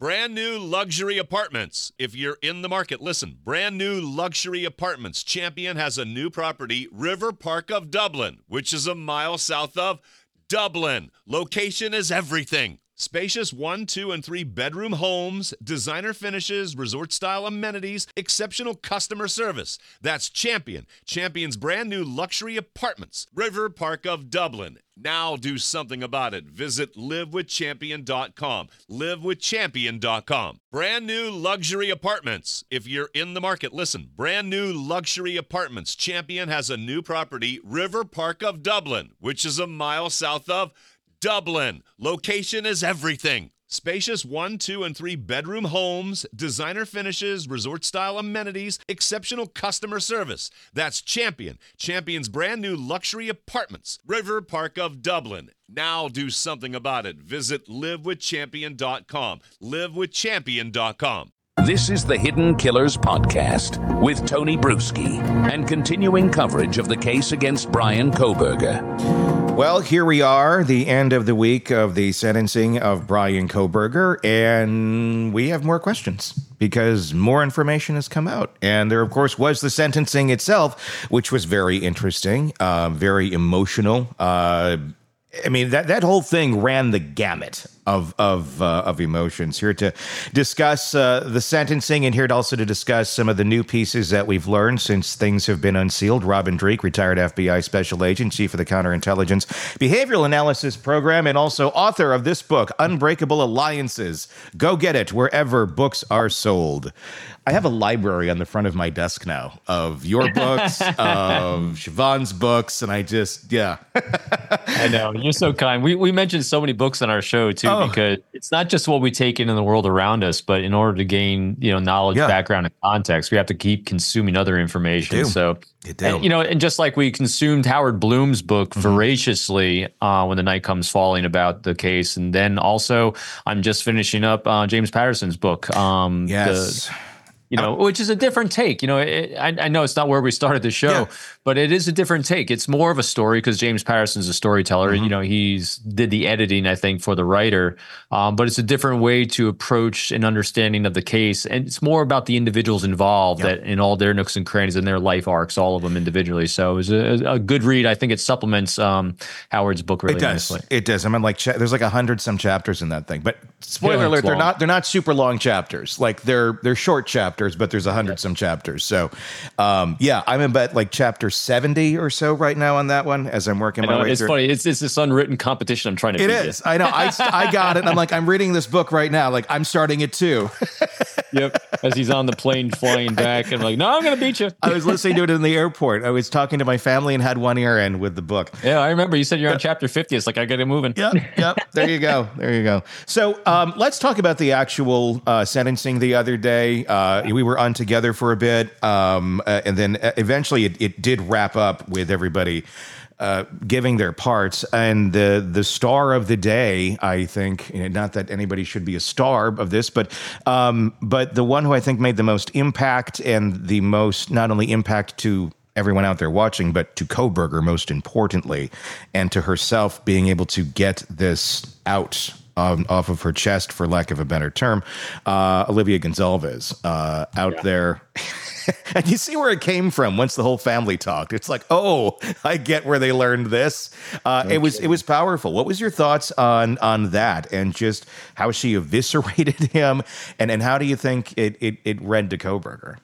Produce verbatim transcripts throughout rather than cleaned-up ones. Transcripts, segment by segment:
Brand new luxury apartments. If you're in the market, listen. Brand new luxury apartments. Champion has a new property, River Park of Dublin, which is a mile south of Dublin. Location is everything. Spacious one, two, and three bedroom homes, designer finishes, resort-style amenities, exceptional customer service. That's Champion. Champion's brand new luxury apartments. River Park of Dublin. Now do something about it. Visit live with champion dot com. live with champion dot com. Brand new luxury apartments. If you're in the market, listen. Brand new luxury apartments. Champion has a new property, River Park of Dublin, which is a mile south of Dublin. Location is everything. Spacious one, two, and three bedroom homes, designer finishes, resort-style amenities, exceptional customer service. That's Champion. Champion's brand new luxury apartments. River Park of Dublin. Now do something about it. Visit live with champion dot com. live with champion dot com. This is the Hidden Killers Podcast with Tony Bruschi and continuing coverage of the case against Bryan Kohberger. Well, here we are, the end of the week of the sentencing of Bryan Kohberger, and we have more questions because more information has come out. And there, of course, was the sentencing itself, which was very interesting, uh, very emotional. Uh, I mean, that, that whole thing ran the gamut of of uh, of emotions. Here to discuss uh, the sentencing and here to also to discuss some of the new pieces that we've learned since things have been unsealed. Robin Dreeke, retired F B I special agent, chief of the Counterintelligence Behavioral Analysis Program, and also author of this book, Unbreakable Alliances. Go get it wherever books are sold. I have a library on the front of my desk now of your books, of Siobhan's books, and I just, yeah. I know. You're so kind. We we mentioned so many books on our show, too, oh. because it's not just what we take in in the world around us, but in order to gain, you know, knowledge, yeah. background, and context, we have to keep consuming other information. You do. So, you, do. And, you know, and just like we consumed Howard Bloom's book mm-hmm. voraciously uh, when the night comes falling about the case, and then also I'm just finishing up uh, James Patterson's book. Um, yes. The, You know, which is a different take. You know, it, I, I know it's not where we started the show, yeah. but it is a different take. It's more of a story because James Patterson's a storyteller. Mm-hmm. You know, he's did the editing, I think, for the writer. Um, but it's a different way to approach an understanding of the case. And it's more about the individuals involved yep. that in all their nooks and crannies and their life arcs, all of them individually. So it was a, a good read. I think it supplements um, Howard's book really it does. nicely. It does. I mean, like, cha- there's like a hundred some chapters in that thing. But spoiler yeah, alert, they're long. not they're not super long chapters. Like they're they're short chapters, but there's a hundred some chapters. So, um, yeah, I'm about like chapter seventy or so right now on that one as I'm working I my know, way it's through. funny. It's it's this unwritten competition I'm trying to It beat is. You. I know. I, I got it. And I'm like, I'm reading this book right now. Like, I'm starting it too. Yep. As he's on the plane flying back, and I'm like, no, I'm going to beat you. I was listening to it in the airport. I was talking to my family and had one ear in with the book. Yeah, I remember you said you're on chapter fifty. It's like, I got it moving. Yep. Yep. There you go. There you go. So um, let's talk about the actual uh, sentencing the other day. Uh, we were on together for a bit. Um, uh, and then eventually it, it did wrap up with everybody uh, giving their parts. And the the star of the day, I think, you know, not that anybody should be a star of this, but um, but the one who I think made the most impact and the most not only impact to everyone out there watching, but to Kohberger most importantly, and to herself being able to get this out Um, off of her chest, for lack of a better term, uh, Olivia Gonzalez uh, out yeah. there. And you see where it came from once the whole family talked. It's like, oh, I get where they learned this. Uh, okay. It was it was powerful. What was your thoughts on on that and just how she eviscerated him? And, and how do you think it, it, it read to Kohberger?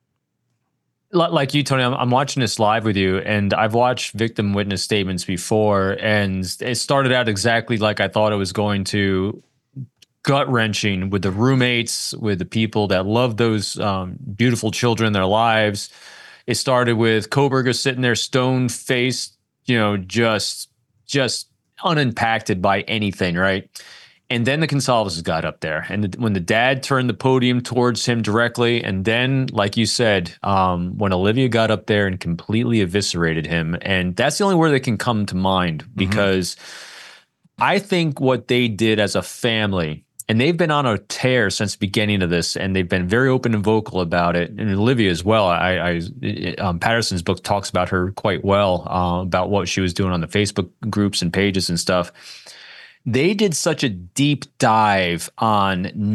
Like you, Tony, I'm, I'm watching this live with you, and I've watched victim witness statements before, and it started out exactly like I thought it was going to. Gut-wrenching with the roommates, with the people that love those um, beautiful children in their lives. It started with Kohberger sitting there stone-faced, you know, just just unimpacted by anything, right? And then the Gonzalez's got up there. And the, when the dad turned the podium towards him directly, and then, like you said, um, when Olivia got up there and completely eviscerated him, and that's the only word that can come to mind, because mm-hmm. I think what they did as a family, and they've been on a tear since the beginning of this, and they've been very open and vocal about it. And Olivia as well. I, I um, Patterson's book talks about her quite well, uh, about what she was doing on the Facebook groups and pages and stuff. They did such a deep dive on not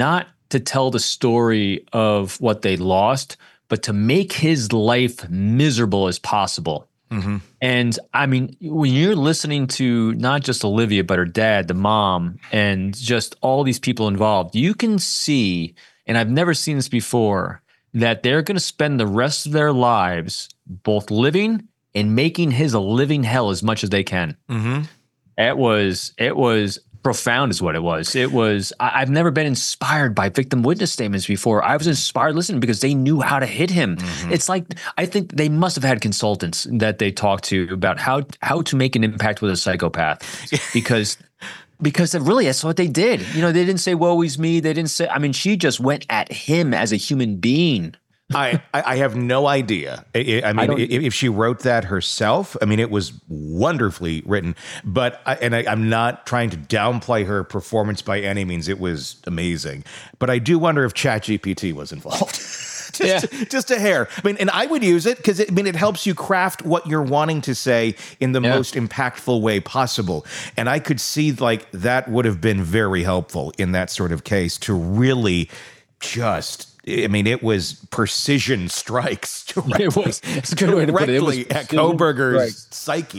to tell the story of what they lost, but to make his life miserable as possible. Mm-hmm. And I mean, when you're listening to not just Olivia, but her dad, the mom, and just all these people involved, you can see, and I've never seen this before, that they're going to spend the rest of their lives both living and making his a living hell as much as they can. Mm-hmm. It was, it was profound is what it was. It was, I, I've never been inspired by victim witness statements before. I was inspired listening because they knew how to hit him. Mm-hmm. It's like, I think they must have had consultants that they talked to about how, how to make an impact with a psychopath because, because really that's what they did. You know, they didn't say, woe is me. They didn't say, I mean, she just went at him as a human being. I, I have no idea. I, I mean, I if she wrote that herself, I mean, it was wonderfully written. But I, and I, I'm not trying to downplay her performance by any means. It was amazing. But I do wonder if ChatGPT was involved. just, yeah. just a hair. I mean, and I would use it because I mean, it helps you craft what you're wanting to say in the yeah. most impactful way possible. And I could see like that would have been very helpful in that sort of case to really just. I mean, it was precision strikes directly, it was, it's a good way to put it. It was at Kohberger's right. psyche.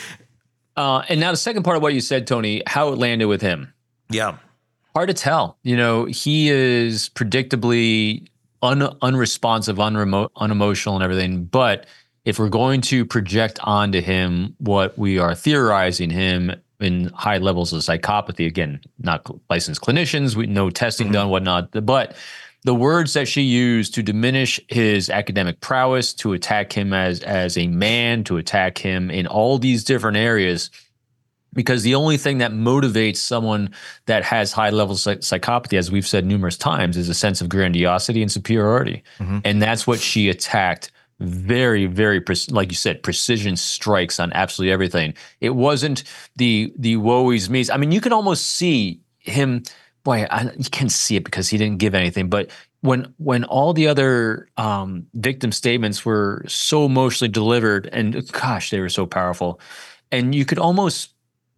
Uh, and now the second part of what you said, Tony, how it landed with him. Yeah. Hard to tell. You know, he is predictably un- unresponsive, unremo- unemotional and everything. But if we're going to project onto him what we are theorizing him in high levels of psychopathy, again, not licensed clinicians, we no testing mm-hmm. done, whatnot, but the words that she used to diminish his academic prowess, to attack him as as a man, to attack him in all these different areas, because the only thing that motivates someone that has high levels of psychopathy, as we've said numerous times, is a sense of grandiosity and superiority. Mm-hmm. And that's what she attacked. Very, very, like you said, precision strikes on absolutely everything. It wasn't the the woe is me. I mean, you can almost see him. Boy, I, you can't see it because he didn't give anything. But when when all the other um, victim statements were so emotionally delivered, and gosh, they were so powerful, and you could almost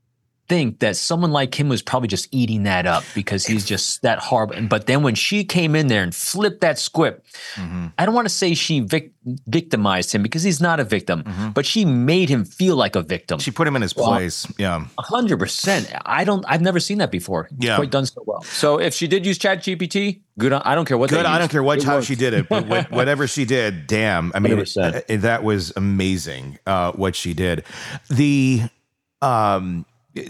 think that someone like him was probably just eating that up because he's just that horrible. But then when she came in there and flipped that script, mm-hmm. I don't want to say she vic- victimized him because he's not a victim, mm-hmm. but she made him feel like a victim. She put him in his well, place. Yeah. A hundred percent. I don't, I've never seen that before. It's yeah. quite done so well. So if she did use ChatGPT, good. I don't care what good. They I used. don't care what, it how worked. she did it, but whatever she did, damn. I mean, it, it, that was amazing. Uh, what she did. The, um,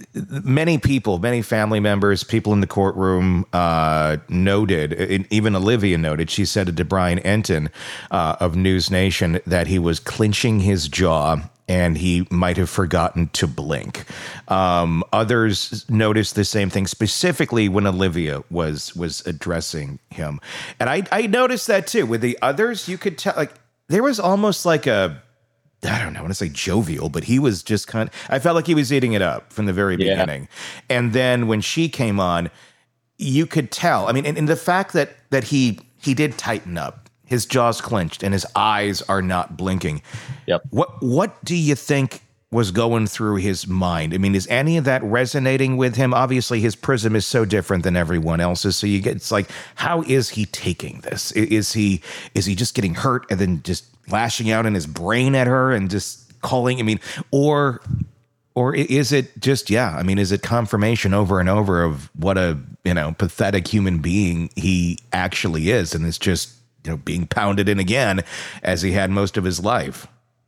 Many people, many family members, people in the courtroom uh, noted, even Olivia noted, she said to Brian Entin uh, of News Nation that he was clenching his jaw and he might have forgotten to blink. Um, others noticed the same thing, specifically when Olivia was was addressing him. And I, I noticed that too. With the others, you could tell, like, there was almost like a, I don't know, I want to say jovial, but he was just kind of, I felt like he was eating it up from the very yeah. beginning. And then when she came on, you could tell, I mean, and, and the fact that that he he did tighten up, his jaw's clenched and his eyes are not blinking. Yep. What what do you think was going through his mind? I mean, is any of that resonating with him? Obviously, his prism is so different than everyone else's. So you get, it's like, how is he taking this? Is he is he just getting hurt and then just lashing out in his brain at her and just calling? I mean, or or is it just, yeah, I mean, is it confirmation over and over of what a, you know, pathetic human being he actually is, and it's just, you know, being pounded in again as he had most of his life?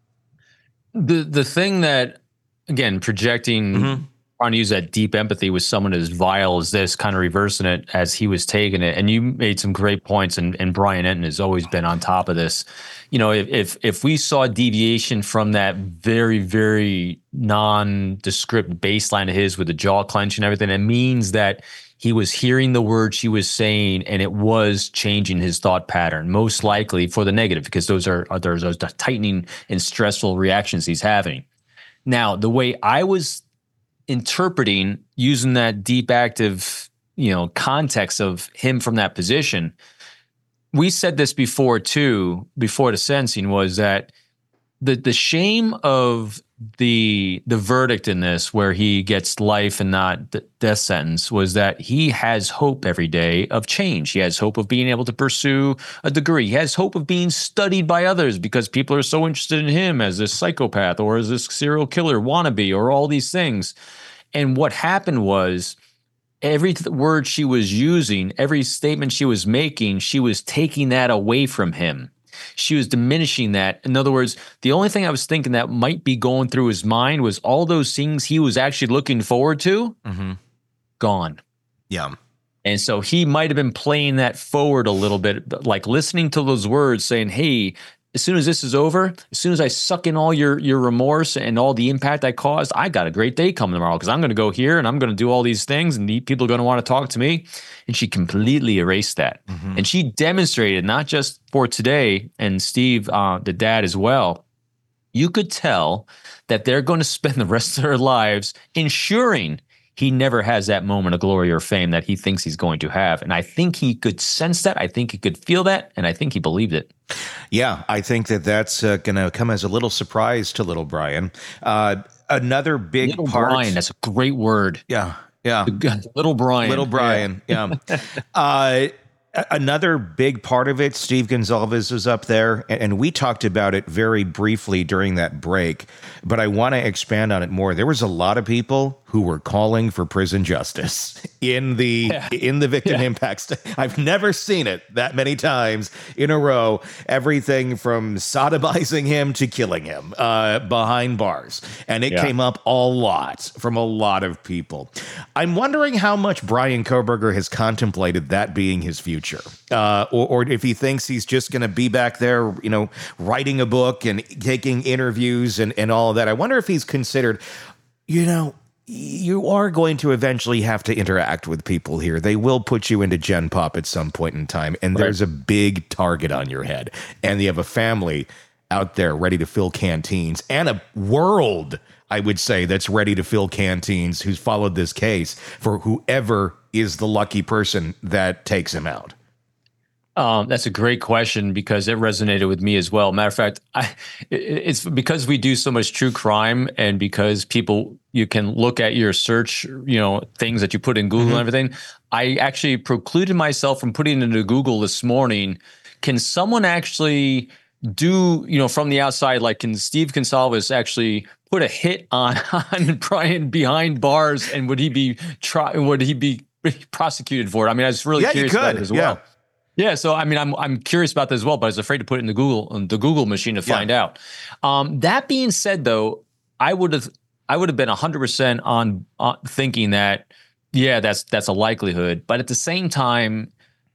The the thing that, again, projecting, mm-hmm. trying to use that deep empathy with someone as vile as this, kind of reversing it as he was taking it. And you made some great points, and, and Brian Entin has always been on top of this. You know, if if if we saw deviation from that very, very nondescript baseline of his with the jaw clench and everything, it means that he was hearing the words she was saying, and it was changing his thought pattern, most likely for the negative, because those are, are those, those tightening and stressful reactions he's having. Now, the way I was interpreting, using that deep active, you know, context of him from that position, we said this before too, before the sentencing, was that the the shame of the the verdict in this, where he gets life and not the death sentence, was that he has hope every day of change. He has hope of being able to pursue a degree. He has hope of being studied by others because people are so interested in him as this psychopath or as this serial killer wannabe or all these things. And what happened was, every th- word she was using, every statement she was making, she was taking that away from him. She was diminishing that. In other words, the only thing I was thinking that might be going through his mind was all those things he was actually looking forward to, mm-hmm. gone. Yeah. And so he might have been playing that forward a little bit, like listening to those words saying, hey, as soon as this is over, as soon as I suck in all your your remorse and all the impact I caused, I got a great day coming tomorrow because I'm going to go here and I'm going to do all these things and people are going to want to talk to me. And she completely erased that. Mm-hmm. And she demonstrated, not just for today, and Steve, uh, the dad as well, you could tell that they're going to spend the rest of their lives ensuring he never has that moment of glory or fame that he thinks he's going to have. And I think he could sense that. I think he could feel that. And I think he believed it. Yeah, I think that that's uh, going to come as a little surprise to little Brian. Uh, another big little part. Brian, that's a great word. Yeah, yeah. Little Brian. Little Brian, yeah. yeah. uh, Another big part of it, Steve Gonsalves was up there, and we talked about it very briefly during that break, but I want to expand on it more. There was a lot of people who were calling for prison justice in the yeah. in the victim yeah. impact. St- I've never seen it that many times in a row. Everything from sodomizing him to killing him uh, behind bars, and it yeah. came up a lot from a lot of people. I'm wondering how much Brian Kohberger has contemplated that being his future, uh, or, or if he thinks he's just going to be back there, you know, writing a book and taking interviews and, and all of that. I wonder if he's considered, you know, you are going to eventually have to interact with people here. They will put you into Gen Pop at some point in time, and right. there's a big target on your head. And you have a family out there ready to fill canteens, and a world, I would say, that's ready to fill canteens who's followed this case for whoever is the lucky person that takes him out. Um, that's a great question because it resonated with me as well. Matter of fact, I, it's because we do so much true crime and because people, you can look at your search, you know, things that you put in Google mm-hmm. and everything. I actually precluded myself from putting it into Google this morning. Can someone actually do, you know, from the outside, like can Steve Gonsalves actually put a hit on, on Brian behind bars, and would he be try, would he be prosecuted for it? I mean, I was really yeah, curious about it as well. Yeah. Yeah, so I mean, I'm I'm curious about that as well, but I was afraid to put it in the Google the Google machine to find yeah. out. Um, that being said, though, I would have I would have been one hundred percent on uh, thinking that yeah, that's that's a likelihood. But at the same time,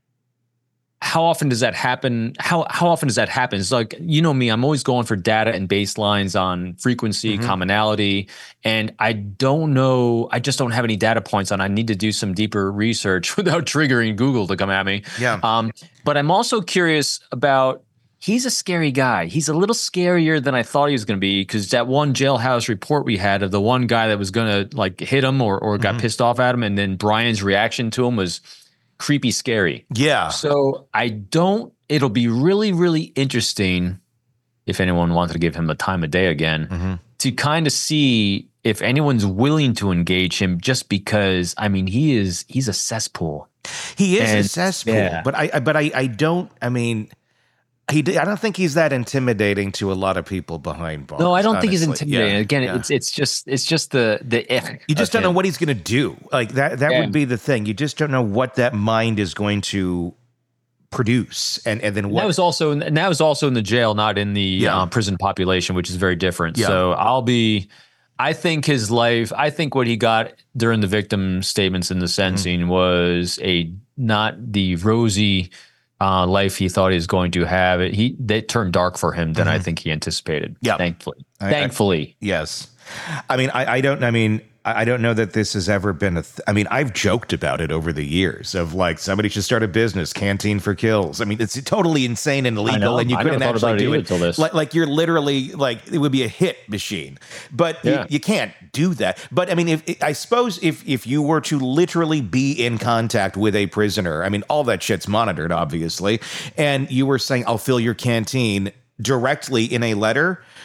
how often does that happen? How how often does that happen? It's like, you know me, I'm always going for data and baselines on frequency, mm-hmm. commonality, and I don't know. I just don't have any data points on. I need to do some deeper research without triggering Google to come at me. Yeah. Um, but I'm also curious about. He's a scary guy. He's a little scarier than I thought he was going to be, because that one jailhouse report we had of the one guy that was going to like hit him or or got mm-hmm. pissed off at him, and then Brian's reaction to him was creepy scary. Yeah. So I don't, it'll be really, really interesting if anyone wanted to give him the time of day again mm-hmm. to kind of see if anyone's willing to engage him, just because, I mean, he is, he's a cesspool. He is and, a cesspool, yeah. but I, but I, I don't, I mean, he, I don't think he's that intimidating to a lot of people behind bars. No, I don't honestly. think he's intimidating. Yeah, Again, yeah. it's it's just it's just the the if. You just don't him. know what he's going to do. Like that that yeah. would be the thing. You just don't know what that mind is going to produce, and and then what. That was also and that was also in the jail, not in the yeah. uh, prison population, which is very different. Yeah. So I'll be. I think his life. I think what he got during the victim statements in the sentencing mm-hmm. was a not the rosy. Uh, life he thought he was going to have. It he that turned dark for him than mm-hmm. I think he anticipated. Yeah, thankfully, I, thankfully, I, yes. I mean, I, I don't. I mean, I don't know that this has ever been a. Th- I mean, I've joked about it over the years of like somebody should start a business, Canteen for Kills. I mean, it's totally insane and illegal, know, and you I couldn't never actually do it. Until this. Like, like you're literally like it would be a hit machine, but yeah. you, you can't do that. But I mean, if I suppose if if you were to literally be in contact with a prisoner, I mean, all that shit's monitored, obviously, and you were saying, "I'll fill your canteen" directly in a letter.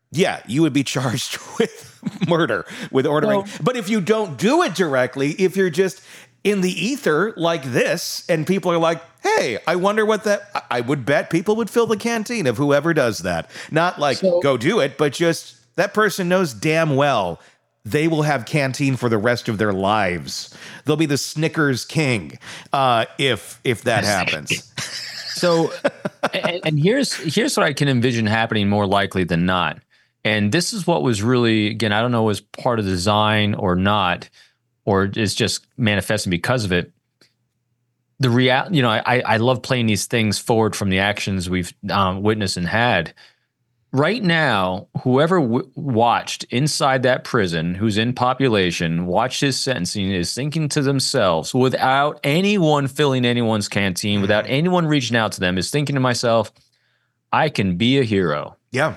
yeah, you would be charged with murder, with ordering. Well, but if you don't do it directly, if you're just in the ether like this, and people are like, hey, I wonder what that, I would bet people would fill the canteen of whoever does that. Not like, So- go do it, but just that person knows damn well they will have canteen for the rest of their lives. They'll be the Snickers king uh, if if that happens. So, and, and here's here's what I can envision happening more likely than not. And this is what was really, again, I don't know, was part of the design or not, or is just manifesting because of it. The real, you know, I I love playing these things forward from the actions we've um, witnessed and had. Right now, whoever w- watched inside that prison, who's in population, watched his sentencing, is thinking to themselves, without anyone filling anyone's canteen, without anyone reaching out to them, is thinking to myself, I can be a hero. Yeah.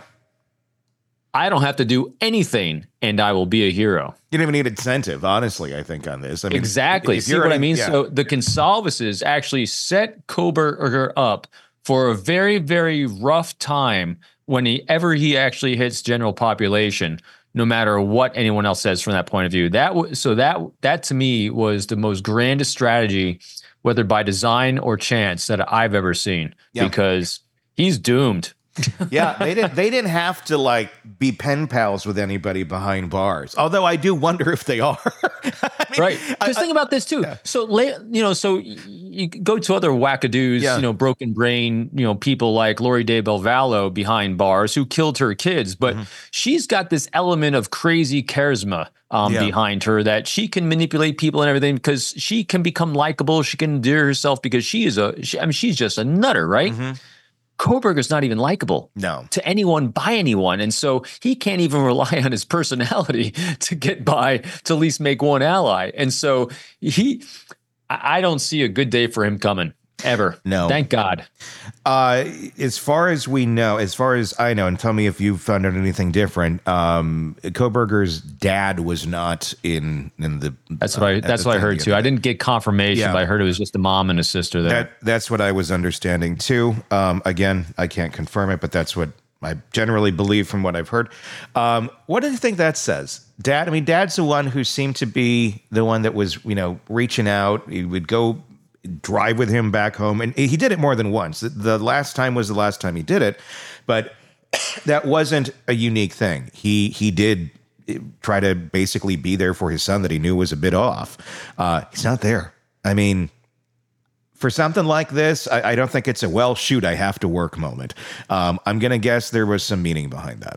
I don't have to do anything, and I will be a hero. You don't even need incentive, honestly, I think, on this. I mean, Exactly. if See you're what I already- mean? yeah. So the Consalvases actually set Koberger up for a very, very rough time when he ever he actually hits general population, no matter what anyone else says from that point of view. That w- so that that to me was the most grandest strategy, whether by design or chance, that I've ever seen. Yeah. Because he's doomed. Yeah, they didn't. They didn't have to like be pen pals with anybody behind bars. Although I do wonder if they are. I mean, Right. I- Just think about this too. yeah. So, la- you know, so y- you go to other wackadoos, Yeah. you know, broken brain, you know, people like Lori De Belvallo behind bars who killed her kids, but Mm-hmm. she's got this element of crazy charisma um, Yeah. behind her that she can manipulate people and everything because she can become likable. She can endear herself because she is a, she, I mean, she's just a nutter, right? Mhm. Koberger's not even likable No. to anyone by anyone. And so he can't even rely on his personality to get by, to at least make one ally. And so he, I I don't see a good day for him coming ever. No. Thank God. Uh, as far as we know, as far as I know, and tell me if you've found out anything different. Um, Koberger's dad was not in in the. That's what I, at that's the what I thing heard the too. other I day. didn't get confirmation, Yeah. but I heard it was just a mom and a sister there. That that's what I was understanding too. Um, again, I can't confirm it, but that's what I generally believe from what I've heard. Um, what do you think that says, Dad? I mean, Dad's the one who seemed to be the one that was, you know, reaching out. He would go drive with him back home, and he did it more than once. The, the last time was the last time he did it, but that wasn't a unique thing. He he did try to basically be there for his son that he knew was a bit off. Uh, he's not there. I mean, for something like this, I, I don't think it's a, well, shoot, I have to work moment. Um, I'm going to guess there was some meaning behind that.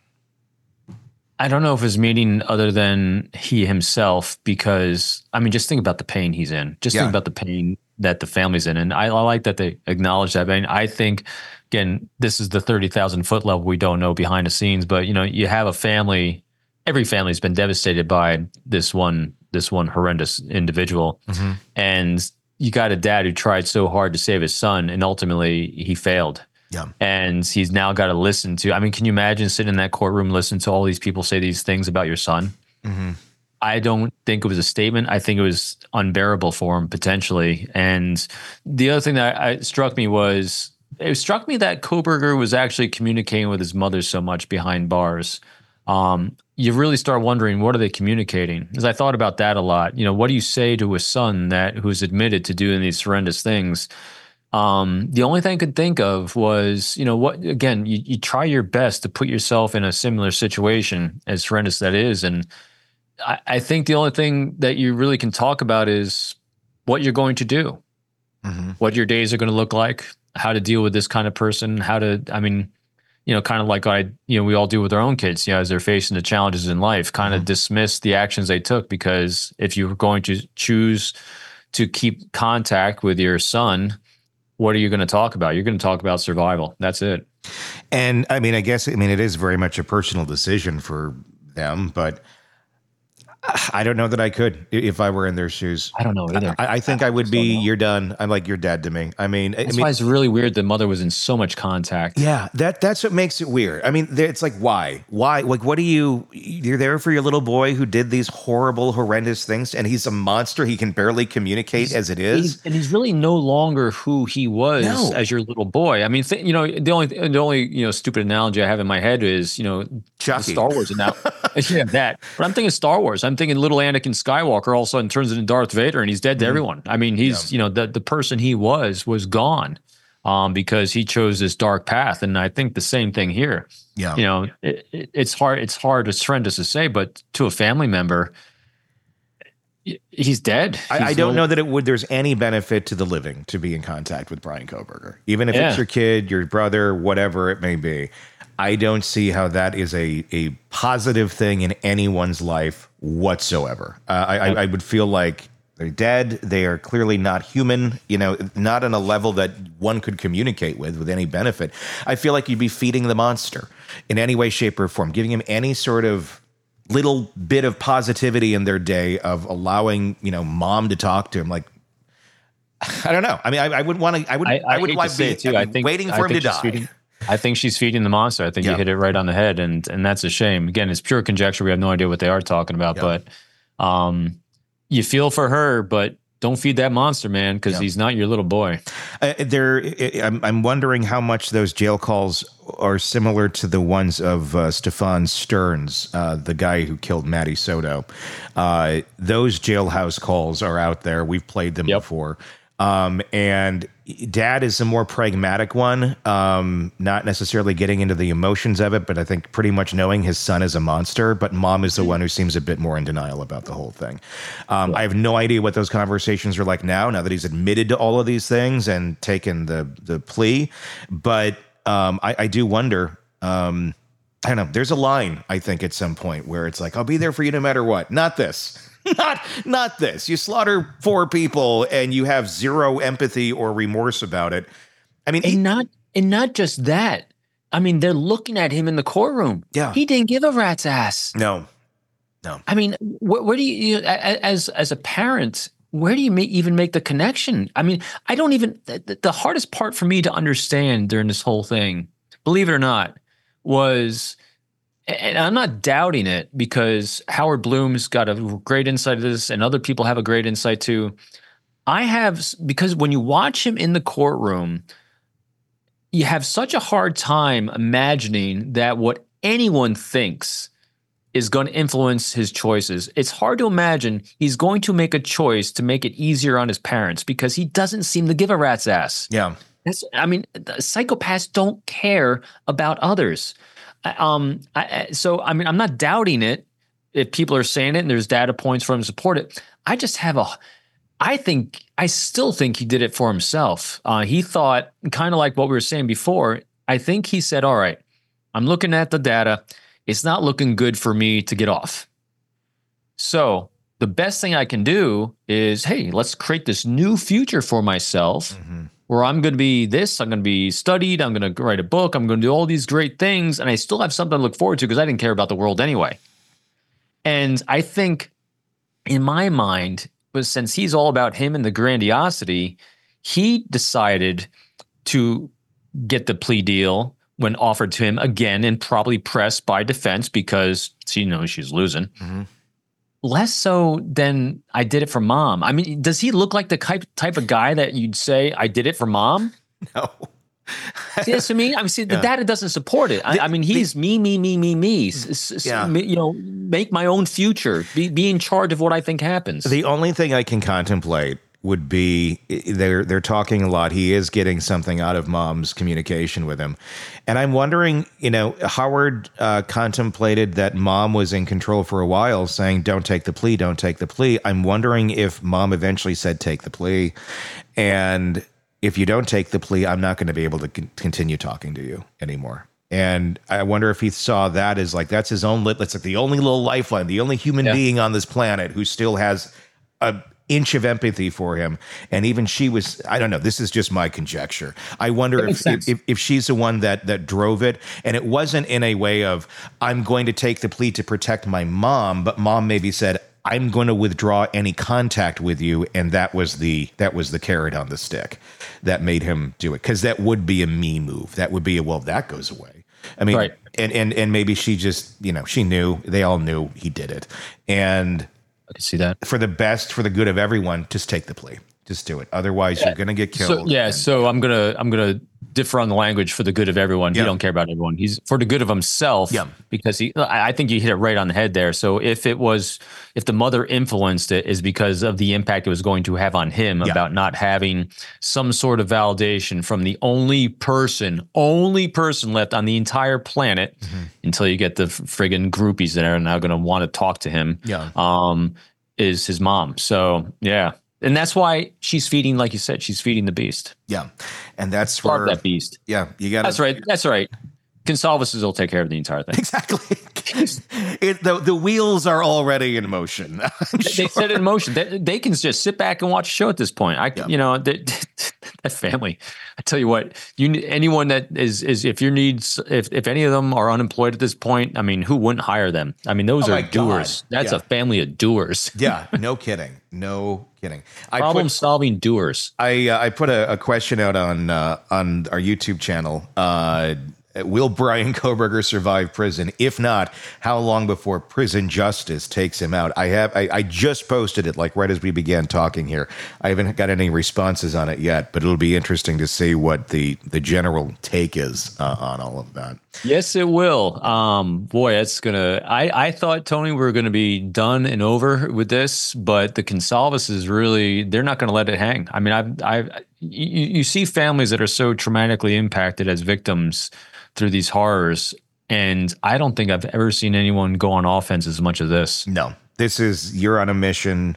I don't know if his meaning other than he himself, because I mean, just think about the pain he's in. Just Yeah. think about the pain that the family's in. And I, I like that they acknowledge that. I mean, I think, again, this is the thirty thousand foot level. We don't know behind the scenes, but you know, you have a family, every family's been devastated by this one, this one horrendous individual. And you got a dad who tried so hard to save his son and ultimately he failed. Yeah. And he's now got to listen to, I mean, can you imagine sitting in that courtroom, listening to all these people say these things about your son? Mm-hmm. I don't think it was a statement. I think it was unbearable for him potentially. And the other thing that I, struck me was, it struck me that Koberger was actually communicating with his mother so much behind bars. Um, you really start wondering, what are they communicating? Because I thought about that a lot. You know, what do you say to a son that who's admitted to doing these horrendous things? Um, the only thing I could think of was, you know, what, again, you, you try your best to put yourself in a similar situation, as horrendous that is. And I, I think the only thing that you really can talk about is what you're going to do, Mm-hmm. what your days are going to look like, how to deal with this kind of person, how to, I mean, you know, kind of like I, you know, we all do with our own kids, you know, as they're facing the challenges in life, kind of dismiss the actions they took, because if you were going to choose to keep contact with your son, what are you going to talk about? You're going to talk about survival. That's it. And I mean, I guess, I mean, it is very much a personal decision for them, but I don't know that I could if I were in their shoes. I don't know either. I, I think I, I would be, you're done. I'm like, you're dead to me. I mean, that's I mean, why it's really weird the mother was in so much contact. Yeah, that that's what makes it weird. I mean, it's like, why? Why? Like, what do you, you're there for your little boy who did these horrible, horrendous things, and he's a monster. He can barely communicate he's, as it is. He's, and he's really no longer who he was no. as your little boy. I mean, th- you know, the only, the only, you know, stupid analogy I have in my head is, you know, Chucky. Star Wars analogy. Yeah, that. But I'm thinking Star Wars. I'm thinking little Anakin Skywalker all of a sudden turns into Darth Vader and he's dead to mm-hmm. everyone. I mean, he's, yeah. you know, the, the person he was, was gone um, because he chose this dark path. And I think the same thing here. Yeah. You know, it, it, it's hard, it's hard, it's horrendous to say, but to a family member, he's dead. He's I, I don't no, know that it would, there's any benefit to the living to be in contact with Bryan Kohberger, even if yeah. it's your kid, your brother, whatever it may be. I don't see how that is a, a positive thing in anyone's life whatsoever. Uh, I, I, I would feel like they're dead. They are clearly not human, you know, not on a level that one could communicate with, with any benefit. I feel like you'd be feeding the monster in any way, shape, or form, giving him any sort of little bit of positivity in their day of allowing, you know, mom to talk to him. Like, I don't know. I mean, I, I would want to, I would, I, I, I would like be too. I think, waiting for I him to die. Feeding, I think she's feeding the monster. I think yeah. you hit it right on the head, and and that's a shame. Again, it's pure conjecture. We have no idea what they are talking about, yeah. but um, you feel for her, but don't feed that monster, man, because yeah. he's not your little boy. Uh, there, I'm, I'm wondering how much those jail calls are similar to the ones of uh, Stefan Stearns, uh, the guy who killed Matty Soto. Uh, those jailhouse calls are out there. We've played them yep. before. Um, and dad is a more pragmatic one, um, not necessarily getting into the emotions of it, but I think pretty much knowing his son is a monster. But mom is the one who seems a bit more in denial about the whole thing. Um, I have no idea what those conversations are like now, now that he's admitted to all of these things and taken the, the plea. But um, I, I do wonder, um, I don't know, there's a line, I think, at some point where it's like, I'll be there for you no matter what. Not this. Not not this. You slaughter four people and you have zero empathy or remorse about it. I mean, and he, not and not just that. I mean, they're looking at him in the courtroom. Yeah, he didn't give a rat's ass. No, no. I mean, wh- where do you, you as as a parent, where do you make, even make the connection? I mean, I don't even. The, the hardest part for me to understand during this whole thing, believe it or not, was. And I'm not doubting it because Howard Bloom's got a great insight to this and other people have a great insight too. I have, because when you watch him in the courtroom, you have such a hard time imagining that what anyone thinks is going to influence his choices. It's hard to imagine he's going to make a choice to make it easier on his parents because he doesn't seem to give a rat's ass. Yeah. That's, I mean, psychopaths don't care about others. Um, I, so, I mean, I'm not doubting it if people are saying it and there's data points for him to support it. I just have a, I think, I still think he did it for himself. Uh, he thought, kind of like what we were saying before, I think he said, all right, I'm looking at the data. It's not looking good for me to get off. So the best thing I can do is, hey, let's create this new future for myself. Mm-hmm. Where I'm going to be this, I'm going to be studied, I'm going to write a book, I'm going to do all these great things, and I still have something to look forward to because I didn't care about the world anyway. And I think, in my mind, was since he's all about him and the grandiosity, he decided to get the plea deal when offered to him again and probably pressed by defense because she knows she's losing. Mm-hmm. Less so than I did it for mom. I mean, does he look like the type type of guy that you'd say, I did it for mom? No. See, that's what I mean? I mean, see, yeah. the data doesn't support it. I, the, I mean, he's the, me, me, me, me, me. S- yeah. s- you know, make my own future. Be, be in charge of what I think happens. The only thing I can contemplate would be they're they're talking a lot. He is getting something out of mom's communication with him. And I'm wondering, you know, Howard uh, contemplated that mom was in control for a while, saying, don't take the plea, don't take the plea. I'm wondering if mom eventually said, take the plea. And if you don't take the plea, I'm not going to be able to con- continue talking to you anymore. And I wonder if he saw that as like, that's his own, that's like the only little lifeline, the only human yeah. being on this planet who still has a inch of empathy for him. And even she was, I don't know, this is just my conjecture. I wonder if, if if she's the one that that drove it. And it wasn't in a way of, I'm going to take the plea to protect my mom, but mom maybe said, I'm going to withdraw any contact with you, and that was the that was the carrot on the stick that made him do it, because that would be a me move. That would be a, well, that goes away. I mean, Right. and and and maybe she just, you know, she knew, they all knew he did it, and I can see that. for the best, for the good of everyone, just take the plea. Just do it. Otherwise, you're going to get killed. So, yeah, and- so I'm gonna I'm gonna differ on the language for the good of everyone. Yeah. He don't care about everyone. He's for the good of himself. Yeah. Because he, I I think you hit it right on the head there. So if it was, if the mother influenced it, is because of the impact it was going to have on him Yeah. about not having some sort of validation from the only person, only person left on the entire planet, Mm-hmm. until you get the friggin' groupies that are now going to want to talk to him. Yeah. Um, is his mom. So yeah. And that's why she's feeding, like you said, she's feeding the beast. Yeah. And that's Starve where, that beast. yeah, you got That's right. That's right. Consalvuses will take care of the entire thing. Exactly. It, the, the wheels are already in motion. I'm They sure. set it in motion. They, they can just sit back and watch a show at this point. I, Yeah. you know, that, that family. I tell you what, you anyone that is is if your needs, if if any of them are unemployed at this point, I mean, who wouldn't hire them? I mean, those Oh are my God. doers. That's Yeah. a family of doers. Yeah, no kidding. No kidding. I Problem put, solving doers. I, uh, I put a, a question out on uh, on our YouTube channel. Uh, will Brian Kohberger survive prison? If not, how long before prison justice takes him out? I have I, I just posted it like right as we began talking here. I haven't got any responses on it yet, but it'll be interesting to see what the the general take is uh, on all of that. Yes, it will. Um, boy, it's gonna. I, I thought, Tony, we were gonna be done and over with this, but the Consalvus is really—they're not gonna let it hang. I mean, I've, I've, you, you see families that are so traumatically impacted as victims through these horrors, and I don't think I've ever seen anyone go on offense as much as this. No, this is you're on a mission.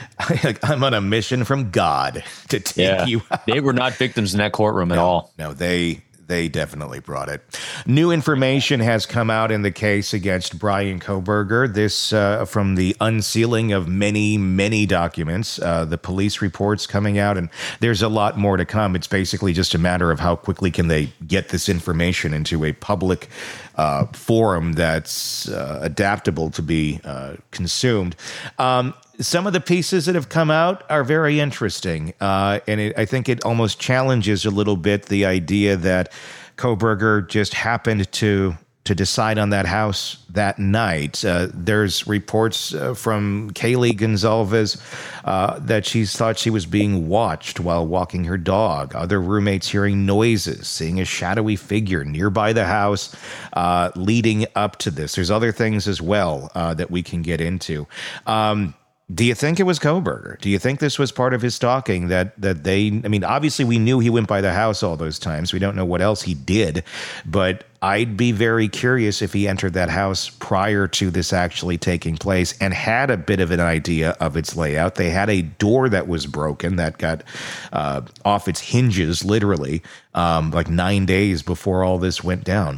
I'm on a mission from God to take Yeah, you out. they were not victims in that courtroom at all. No, they they definitely brought it. New information has come out in the case against Brian Kohberger. This uh, from the unsealing of many, many documents, uh, the police reports coming out, and there's a lot more to come. It's basically just a matter of how quickly can they get this information into a public uh, forum that's uh, adaptable to be uh, consumed. Um, Some of the pieces that have come out are very interesting, uh, and it, I think it almost challenges a little bit the idea that Kohberger just happened to to decide on that house that night. Uh, there's reports uh, from Kaylee Gonzalez uh, that she thought she was being watched while walking her dog. Other roommates hearing noises, seeing a shadowy figure nearby the house uh, leading up to this. There's other things as well uh, that we can get into. Um, Do you think it was Kohberger? Do you think this was part of his stalking that that they, I mean, obviously we knew he went by the house all those times. We don't know what else he did, but I'd be very curious if he entered that house prior to this actually taking place and had a bit of an idea of its layout. They had a door that was broken that got uh, off its hinges, literally, um, like nine days before all this went down.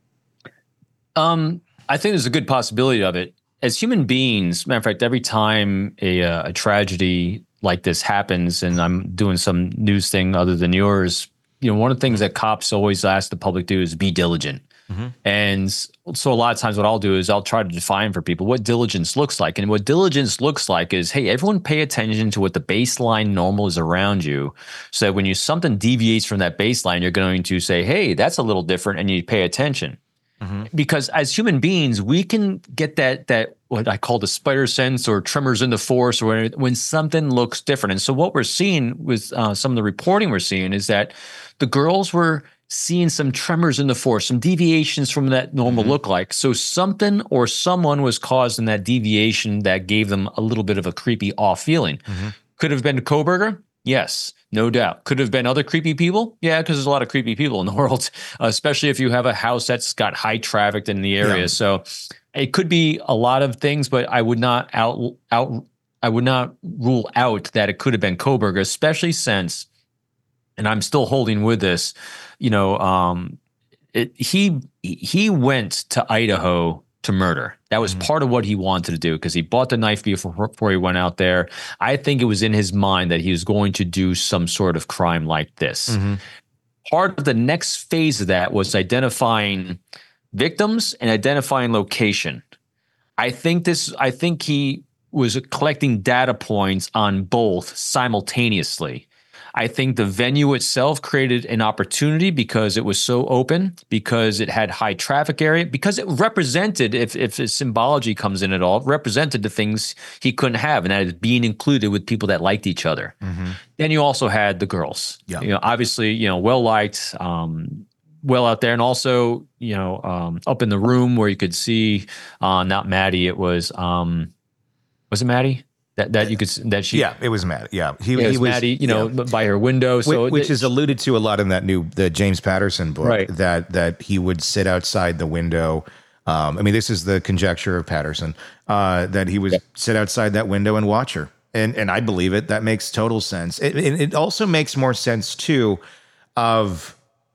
Um, I think there's a good possibility of it. As human beings, matter of fact, every time a, uh, a tragedy like this happens, and I'm doing some news thing other than yours, you know, one of the things that cops always ask the public to do is be diligent. Mm-hmm. And so a lot of times what I'll do is I'll try to define for people what diligence looks like. And what diligence looks like is, hey, everyone pay attention to what the baseline normal is around you. So that when you something deviates from that baseline, you're going to say, hey, that's a little different, and you pay attention. Mm-hmm. Because as human beings, we can get that that what I call the spider sense or tremors in the force, or when, when something looks different. And so what we're seeing with uh, some of the reporting we're seeing is that the girls were seeing some tremors in the force, some deviations from that normal mm-hmm. look like. So something or someone was causing that deviation that gave them a little bit of a creepy off feeling. Mm-hmm. Could have been Kohberger? Yes, no doubt. Could have been other creepy people? Yeah, because there's a lot of creepy people in the world, uh, especially if you have a house that's got high traffic in the area. Yeah. So it could be a lot of things, but I would not out out I would not rule out that it could have been Kohberger, especially since, and I'm still holding with this, you know, um, it, he he went to Idaho to murder. That was mm-hmm. part of what he wanted to do because he bought the knife before, before he went out there. I think it was in his mind that he was going to do some sort of crime like this. Mm-hmm. Part of the next phase of that was identifying victims and identifying location. I think this, I think he was collecting data points on both simultaneously. I think the venue itself created an opportunity because it was so open, because it had high traffic area, because it represented, if if his symbology comes in at all, represented the things he couldn't have, and that is being included with people that liked each other. Mm-hmm. Then you also had the girls. Yeah. You know, obviously, you know, well liked, um, well out there, and also, you know, um, up in the room where you could see, uh, not Maddie, it was, um, was it Maddie? That, that you could that she yeah it was Maddie yeah he, yeah, he was was Maddie you know yeah. by her window, so which, which it, is alluded to a lot in that new the James Patterson book, right. that that he would sit outside the window. Um, I mean, this is the conjecture of Patterson, uh, that he would yeah. sit outside that window and watch her, and and I believe it. That makes total sense. It, it, it also makes more sense too of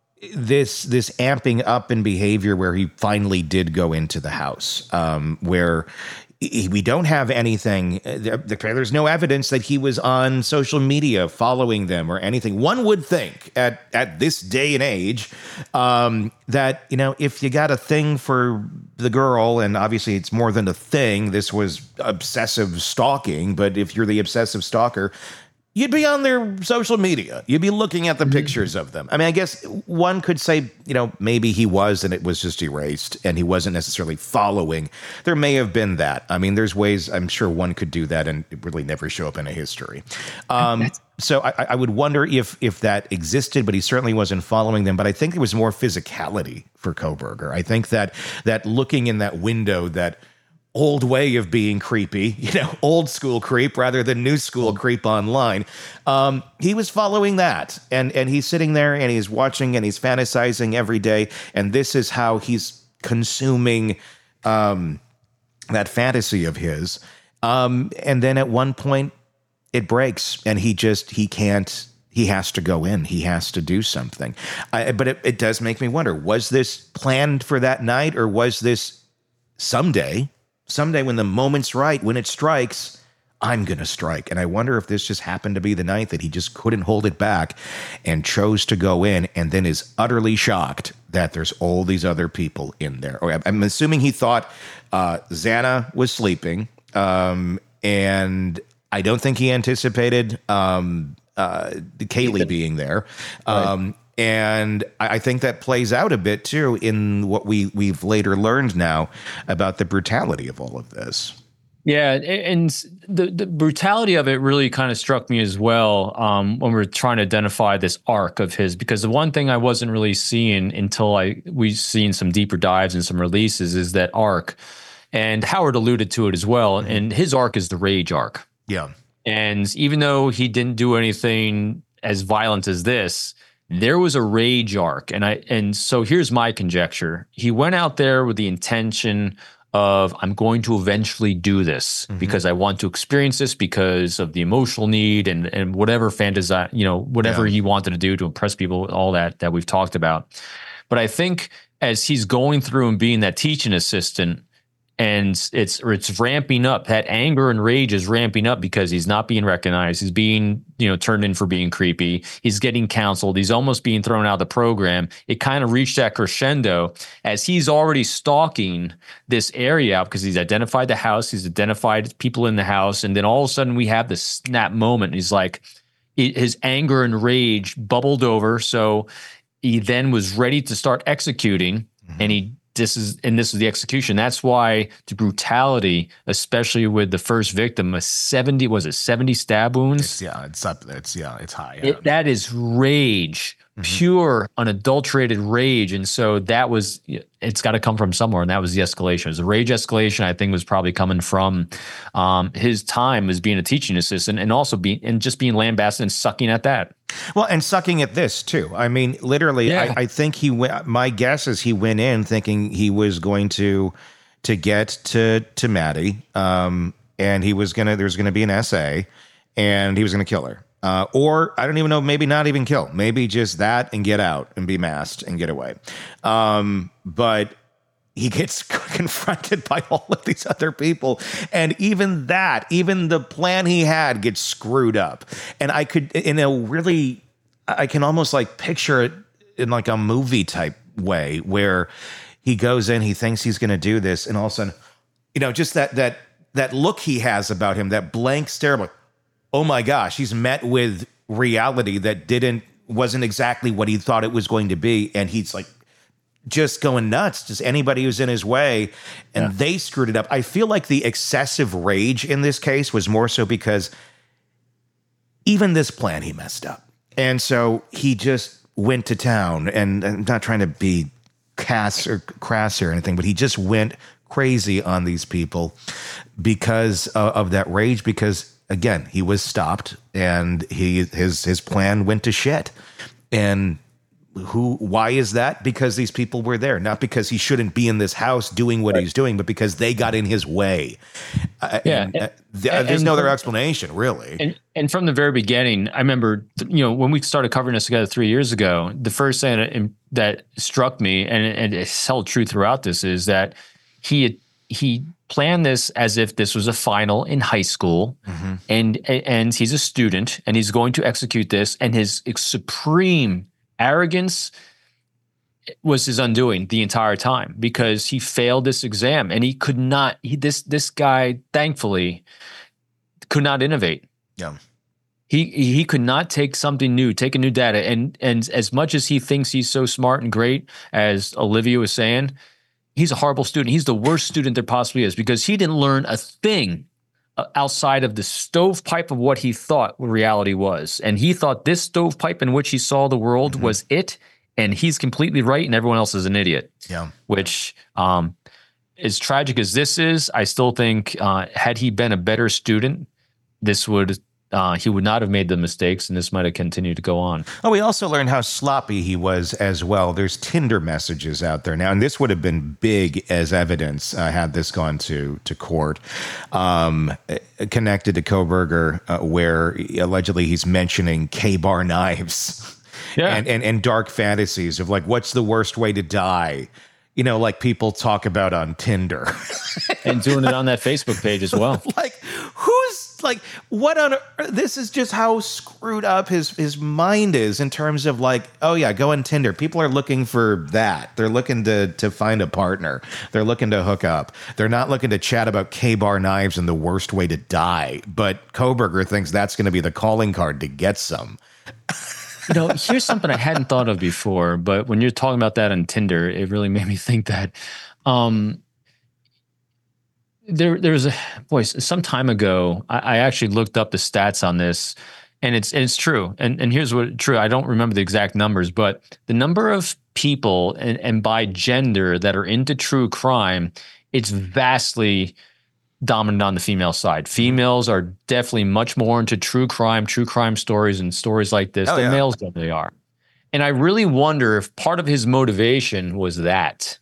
this this amping up in behavior where he finally did go into the house, um, where. We don't have anything. There's no evidence that he was on social media following them or anything. One would think at, at this day and age um, that, you know, if you got a thing for the girl, and obviously it's more than a thing, this was obsessive stalking, but if you're the obsessive stalker, you'd be on their social media. You'd be looking at the pictures of them. I mean, I guess one could say, you know, maybe he was and it was just erased and he wasn't necessarily following. There may have been that. I mean, there's ways I'm sure one could do that and really never show up in a history. Um, so I, I would wonder if if that existed, but he certainly wasn't following them. But I think there was more physicality for Kohberger. I think that that looking in that window, that old way of being creepy, you know, old school creep rather than new school creep online. Um, he was following that, and and he's sitting there and he's watching and he's fantasizing every day, and this is how he's consuming um, that fantasy of his. Um, and then at one point, it breaks, and he just he can't. He has to go in. He has to do something. I, but it, it does make me wonder: was this planned for that night, or was this someday? Someday when the moment's right, when it strikes, I'm going to strike. And I wonder if this just happened to be the night that he just couldn't hold it back and chose to go in, and then is utterly shocked that there's all these other people in there. Or I'm assuming he thought uh, Xana was sleeping, um, and I don't think he anticipated um, uh, Kaylee being there. Um, right. And I think that plays out a bit, too, in what we, we've later learned now about the brutality of all of this. Yeah, and the, the brutality of it really kind of struck me as well um, when we were trying to identify this arc of his, because the one thing I wasn't really seeing until I we've seen some deeper dives and some releases is that arc. And Howard alluded to it as well, mm-hmm. and his arc is the rage arc. Yeah. And even though he didn't do anything as violent as this, there was a rage arc. And I and so here's my conjecture. He went out there with the intention of, I'm going to eventually do this mm-hmm. because I want to experience this because of the emotional need and and whatever fantasy, you know, whatever yeah. he wanted to do to impress people, all that that we've talked about. But I think as he's going through and being that teaching assistant, and it's it's ramping up. That anger and rage is ramping up because he's not being recognized. He's being, you know, turned in for being creepy. He's getting counseled. He's almost being thrown out of the program. It kind of reached that crescendo as he's already stalking this area out because he's identified the house. He's identified people in the house. And then all of a sudden we have this snap moment. He's like, his anger and rage bubbled over. So he then was ready to start executing, mm-hmm. and he This is and this is the execution. That's why the brutality, especially with the first victim, a seventy was it seventy stab wounds? It's, yeah, it's up. It's yeah, it's high. It, that is rage, mm-hmm. pure, unadulterated rage, and so that was. It's got to come from somewhere, and that was the escalation. It was the rage escalation. I think was probably coming from um, his time as being a teaching assistant, and also being and just being lambasted and sucking at that. Well, and sucking at this too. I mean, literally, yeah. I, I think he went. My guess is he went in thinking he was going to to get to to Maddie, um, and he was gonna. There's going to be an S A, and he was going to kill her, uh, or I don't even know. Maybe not even kill. Maybe just that and get out and be masked and get away. Um, but he gets confronted by all of these other people. And even that, even the plan he had gets screwed up. And I could, in a really, I can almost like picture it in like a movie type way where he goes in, he thinks he's going to do this. And all of a sudden, you know, just that, that that look he has about him, that blank stare, like, oh my gosh, he's met with reality that didn't wasn't exactly what he thought it was going to be, and he's like just going nuts. Just anybody who's in his way, and yeah. they screwed it up. I feel like the excessive rage in this case was more so because even this plan he messed up, and so he just went to town. And I'm not trying to be crass or crass or anything, but he just went crazy on these people because uh, of that rage, because again, he was stopped and he his his plan went to shit. And who why is that? Because these people were there, not because he shouldn't be in this house doing what right. he's doing, but because they got in his way. Uh, yeah, and, uh, and, th- there's and, no other explanation, really. And and from the very beginning, I remember, you know, when we started covering this together three years ago, the first thing that, that struck me, and, and it's held true throughout this, is that he had, he planned this as if this was a final in high school, mm-hmm. and and he's a student, and he's going to execute this, and his supreme arrogance was his undoing the entire time, because he failed this exam, and he could not. He this this guy, thankfully, could not innovate. Yeah. He he could not take something new, take a new data, and and as much as he thinks he's so smart and great, as Olivia was saying, he's a horrible student. He's the worst student there possibly is, because he didn't learn a thing outside of the stovepipe of what he thought reality was. And he thought this stovepipe in which he saw the world mm-hmm. was it, and he's completely right, and everyone else is an idiot. Yeah. Which, um, as tragic as this is, I still think uh, had he been a better student, this would uh, he would not have made the mistakes, and this might have continued to go on. Oh, we also learned how sloppy he was as well. There's Tinder messages out there now, and this would have been big as evidence uh, had this gone to to court, um, connected to Kohberger, uh, where allegedly he's mentioning K-bar knives yeah. and, and, and dark fantasies of like, what's the worst way to die? You know, like people talk about on Tinder. And doing it on that Facebook page as well. Like, who's, like, what on earth? This is just how screwed up his, his mind is in terms of like, oh yeah, go on Tinder. People are looking for that. They're looking to to find a partner. They're looking to hook up. They're not looking to chat about K-bar knives and the worst way to die. But Kohberger thinks that's going to be the calling card to get some. You know, here's something I hadn't thought of before, but when you're talking about that on Tinder, it really made me think that um, there there was a boy some time ago. I, I actually looked up the stats on this, and it's and it's true. And and here's what true. I don't remember the exact numbers, but the number of people and, and by gender that are into true crime, it's vastly dominant on the female side. Females are definitely much more into true crime, true crime stories and stories like this oh, than yeah. males definitely are. And I really wonder if part of his motivation was that.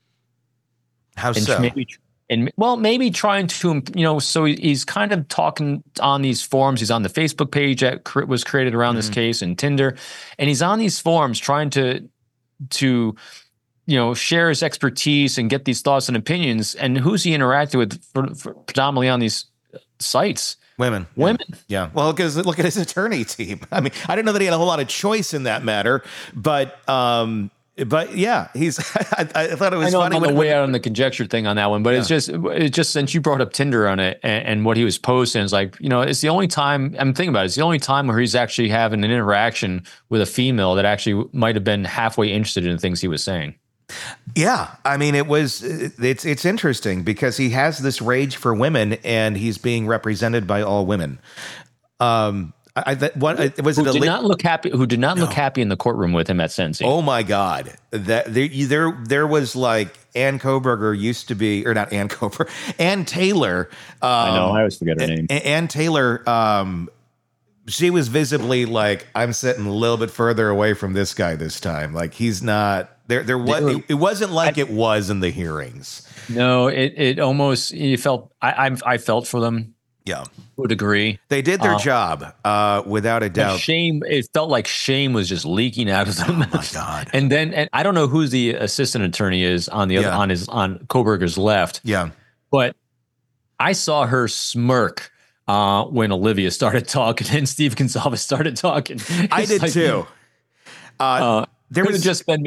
How and so? Maybe, and well, maybe trying to, you know, so he's kind of talking on these forums. He's on the Facebook page that was created around mm-hmm. this case and Tinder, and he's on these forums trying to, to, you know, share his expertise and get these thoughts and opinions. And who's he interacting with for, for predominantly on these sites? Women. Women. Yeah. yeah. Well, because look at his attorney team. I mean, I didn't know that he had a whole lot of choice in that matter, but, um, but yeah, he's, I, I thought it was I know funny. I'm on the way out on the conjecture thing on that one, but yeah. it's just, it's just since you brought up Tinder on it and, and what he was posting, it's like, you know, it's the only time I'm thinking about it. It's the only time where he's actually having an interaction with a female that actually might have been halfway interested in the things he was saying. Yeah, I mean, it was it's it's interesting because he has this rage for women, and he's being represented by all women. Um, I that what was who it? Did li- not look happy. Who did not no. look happy in the courtroom with him at sentencing? Oh my God, that there there there was like Ann Kohberger used to be, or not Ann Kohberger, Ann Taylor. Um, I know, I always forget her name. Ann Taylor. Um, she was visibly like, I'm sitting a little bit further away from this guy this time. Like he's not. There, there was. It, it wasn't like I, it was in the hearings. No, it, it almost. You felt. I, I, I felt for them. Yeah, to a degree. They did their uh, job, uh, without a doubt. Shame. It felt like shame was just leaking out of them. Oh my God! And then, and I don't know who the assistant attorney is on the other yeah. on his on Kohberger's left. Yeah, but I saw her smirk uh, when Olivia started talking and Steve Gonsalves started talking. I did like, too. Uh, uh, there could was have just been me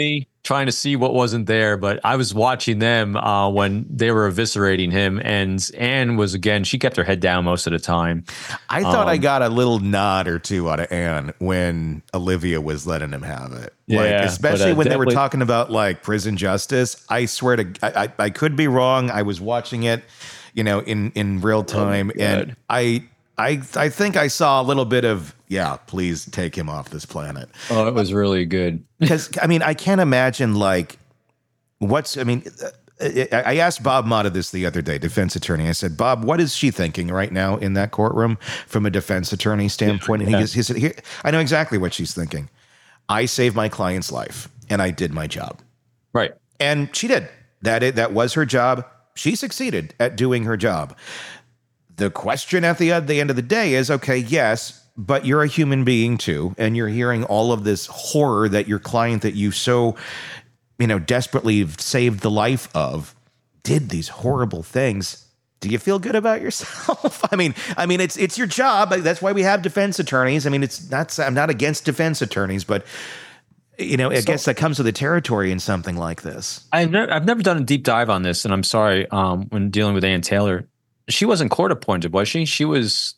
trying to see what wasn't there, but I was watching them uh, when they were eviscerating him, and Anne was, again, she kept her head down most of the time. I thought Um, I got a little nod or two out of Anne when Olivia was letting him have it. Like, Yeah, especially but, uh, when they were definitely- talking about like prison justice. I swear to, I, I, I could be wrong. I was watching it, you know, in, in real time. and God. I, I, I think I saw a little bit of, yeah, please take him off this planet. Oh, it was really good. Because, I mean, I can't imagine like what's, I mean, I I asked Bob Motta this the other day, defense attorney. I said, Bob, what is she thinking right now in that courtroom from a defense attorney standpoint? And he, Yeah. goes, he said, Here, I know exactly what she's thinking. I saved my client's life and I did my job. Right. And she did. That it, that was her job. She succeeded at doing her job. The question at the, at the end of the day is, okay, yes, but you're a human being too, and you're hearing all of this horror that your client that you so, you know, desperately saved the life of did these horrible things. Do you feel good about yourself? I mean, I mean, it's it's your job. That's why we have defense attorneys. I mean, it's not. I'm not against defense attorneys, but you know, I So- guess that comes with the territory in something like this. I've never, I've never done a deep dive on this, and I'm sorry. Um, when dealing with Ann Taylor, she wasn't court appointed, was she? She was.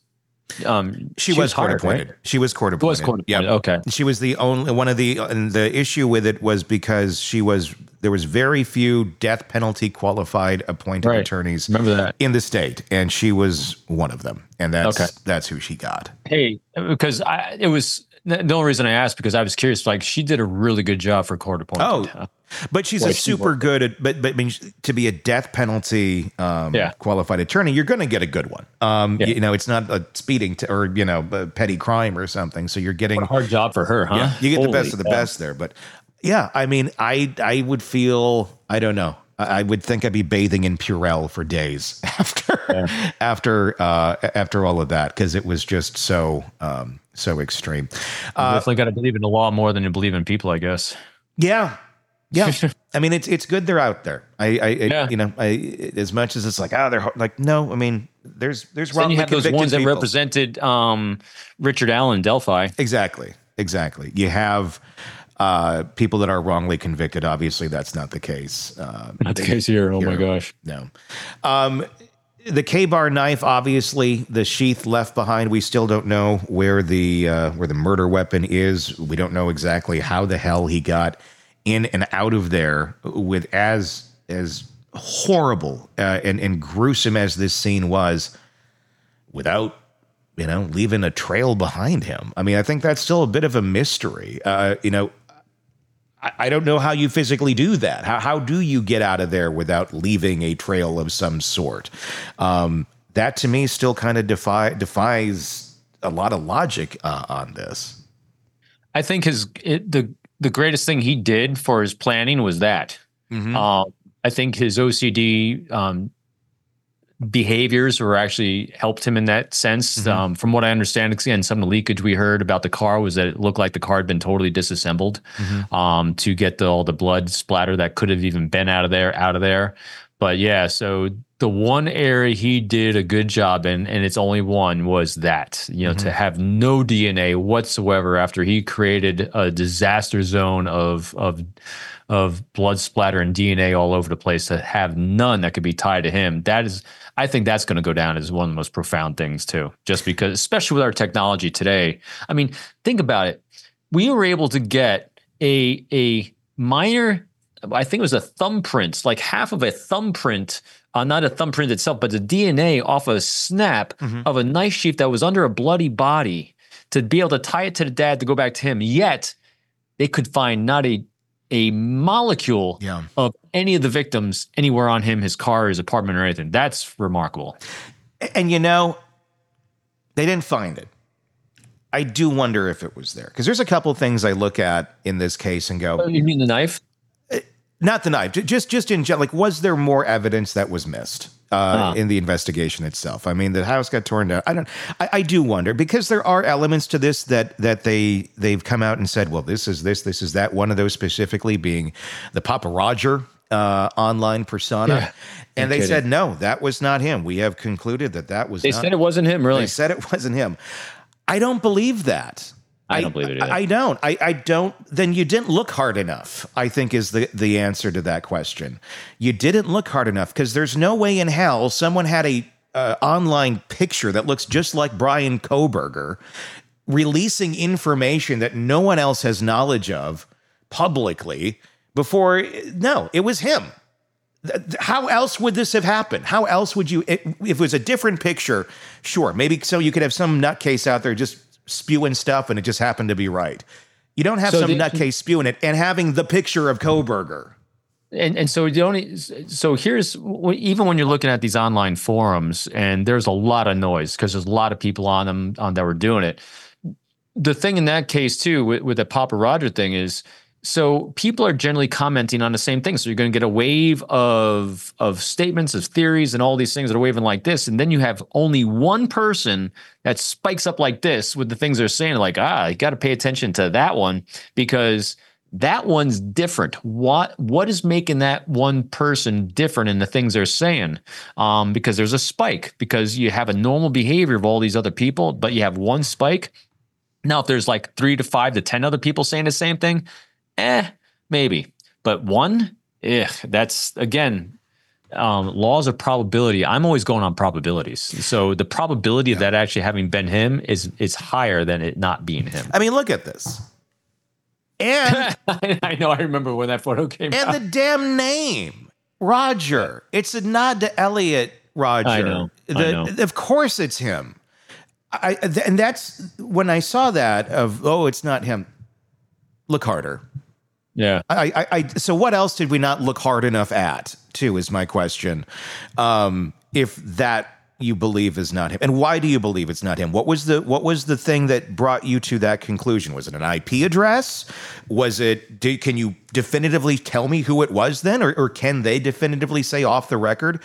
Um, She, was, court hired, appointed. right? She was court appointed. Was court appointed. Yep. Okay. She was the only one of the, and the issue with it was because she was, there was very few death penalty qualified appointed Right. attorneys Remember that. in the state, and she was one of them, and that's Okay. that's who she got. Hey, because I, it was the only reason I asked because I was curious. Like, she did a really good job for court appointed. Oh, but she's Boy, a she super worked good at, but but I mean, to be a death penalty um, Yeah. qualified attorney, you're going to get a good one. Um, Yeah. You know, it's not a speeding t- or you know a petty crime or something. So you're getting What a hard job for her, huh? yeah, you get the Holy best of the cow. best there. But yeah, I mean, I I would feel I don't know. I I would think I'd be bathing in Purell for days after after uh, after all of that because it was just so um, so extreme. You Uh, definitely got to believe in the law more than you believe in people, I guess. yeah. Yeah, I mean it's it's good they're out there. I, I, Yeah. I you know, I as much as it's like oh they're ho- like no, I mean there's there's Then wrongly you have those convicted ones that people. represented um, Richard Allen in Delphi. Exactly, exactly. You have uh, people that are wrongly convicted. Obviously, that's not the case. Uh, Not the case here. Oh my Here. gosh. No. Um, the K-bar knife, obviously, the sheath left behind. We still don't know where the uh, where the murder weapon is. We don't know exactly how the hell he got in and out of there with as as horrible uh, and and gruesome as this scene was, without you know leaving a trail behind him. I mean, I think that's still a bit of a mystery. Uh, you know. I- I don't know how you physically do that. How how do you get out of there without leaving a trail of some sort? Um, that to me still kind of defy defies a lot of logic uh, on this. I think his it, the the greatest thing he did for his planning was that. Mhm. Um, I think his O C D um, behaviors were actually helped him in that sense. Mhm. Um, from what I understand, again, some of the leakage we heard about the car was that it looked like the car had been totally disassembled Mhm. um, to get the, all the blood splatter that could have even been out of there, out of there. But yeah, so the one area he did a good job in, and it's only one, was that, you know, to have no D N A whatsoever after he created a disaster zone of of of blood splatter and D N A all over the place, to have none that could be tied to him. That is, I think that's going to go down as one of the most profound things too, just because, especially with our technology today. I mean, think about it. We were able to get a a minor, I think it was a thumbprint, like half of a thumbprint, uh, not a thumbprint itself, but the D N A off a snap Mhm. of a knife sheath that was under a bloody body, to be able to tie it to the dad to go back to him. Yet they could find not a a molecule Yeah. of any of the victims anywhere on him, his car, his apartment, or anything. That's remarkable. And you know, they didn't find it. I do wonder if it was there because there's a couple things I look at in this case and go, You mean the knife? not the knife, ju- just just in general. Like, was there more evidence that was missed uh, Ah. in the investigation itself? I mean, the house got torn down. I don't. I, I do wonder because there are elements to this that that they they've come out and said, well, this is this, this is that. One of those specifically being the Papa Roger uh, online persona, Yeah. and No they kidding. said no, that was not him. We have concluded that that was. They not said it wasn't him, really. They said it wasn't him. I don't believe that. I don't believe it. I, I don't. I, I don't. Then you didn't look hard enough, I think is the, the answer to that question. You didn't look hard enough because there's no way in hell someone had a uh, online picture that looks just like Brian Kohberger releasing information that no one else has knowledge of publicly before. No, it was him. How else would this have happened? How else would you, if it was a different picture, sure, maybe so you could have some nutcase out there just spewing stuff and it just happened to be right. You don't have so some the, nutcase spewing it and having the picture of Kohberger. And and so the only so here's even when you're looking at these online forums and there's a lot of noise because there's a lot of people on them on that were doing it. The thing in that case too with, with the Papa Roger thing is, so people are generally commenting on the same thing. So you're going to get a wave of of statements, of theories, and all these things that are waving like this. And then you have only one person that spikes up like this with the things they're saying, like, ah, you got to pay attention to that one because that one's different. What what is making that one person different in the things they're saying? Um, because there's a spike, because you have a normal behavior of all these other people, but you have one spike. Now, if there's like three to five to ten other people saying the same thing, Eh, maybe. But one, eh, that's, again, um, laws of probability. I'm always going on probabilities. So the probability yeah. of that actually having been him is is higher than it not being him. I mean, look at this. And I know, I remember when that photo came and out. And the damn name, Roger. It's a nod to Elliot Roger. I know. The, I know. Of course it's him. I And that's, when I saw that of, oh, it's not him, look harder. Yeah. I, I, I, so what else did we not look hard enough at, too, is my question. Um, if that you believe is not him. And why do you believe it's not him? What was the what was the thing that brought you to that conclusion? Was it an I P address? Was it, did, can you definitively tell me who it was then? Or, or can they definitively say off the record,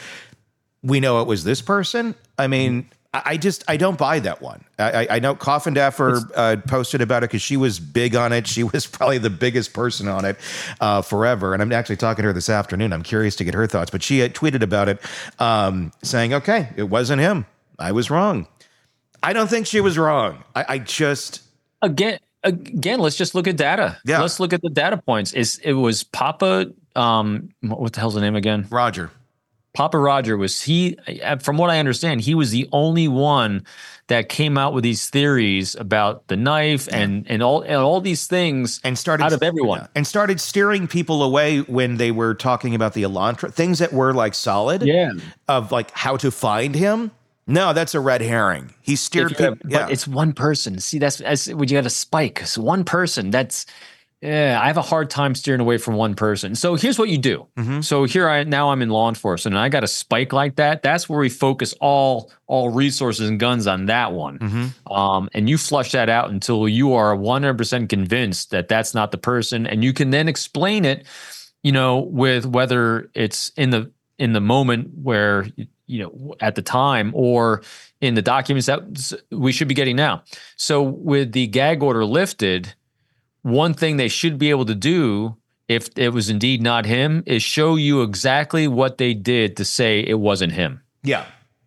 we know it was this person? I mean, I just, I don't buy that one. I, I know Coffindaffer uh, posted about it because she was big on it. She was probably the biggest person on it uh, forever. And I'm actually talking to her this afternoon. I'm curious to get her thoughts. But she had tweeted about it um, saying, okay, it wasn't him. I was wrong. I don't think she was wrong. I, I just... Again, again, let's just look at data. Yeah. Let's look at the data points. It's, it was Papa, um, what the hell's the name again? Roger. Papa Roger was he, from what I understand, he was the only one that came out with these theories about the knife yeah. and and all and all these things and started out of everyone yeah, and started steering people away when they were talking about the Elantra things that were like solid yeah of like how to find him. No, that's a red herring. He steered people, have, yeah. but it's one person. See, that's, that's when you got a spike. It's one person. That's Yeah, I have a hard time steering away from one person. So here's what you do. Mm-hmm. So here I now I'm in law enforcement and I got a spike like that. That's where we focus all all resources and guns on that one. Mm-hmm. Um, and you flush that out until you are one hundred percent convinced that that's not the person. And you can then explain it, you know, with whether it's in the in the moment where, you know, at the time or in the documents that we should be getting now. So with the gag order lifted, one thing they should be able to do, if it was indeed not him, is show you exactly what they did to say it wasn't him. Yeah.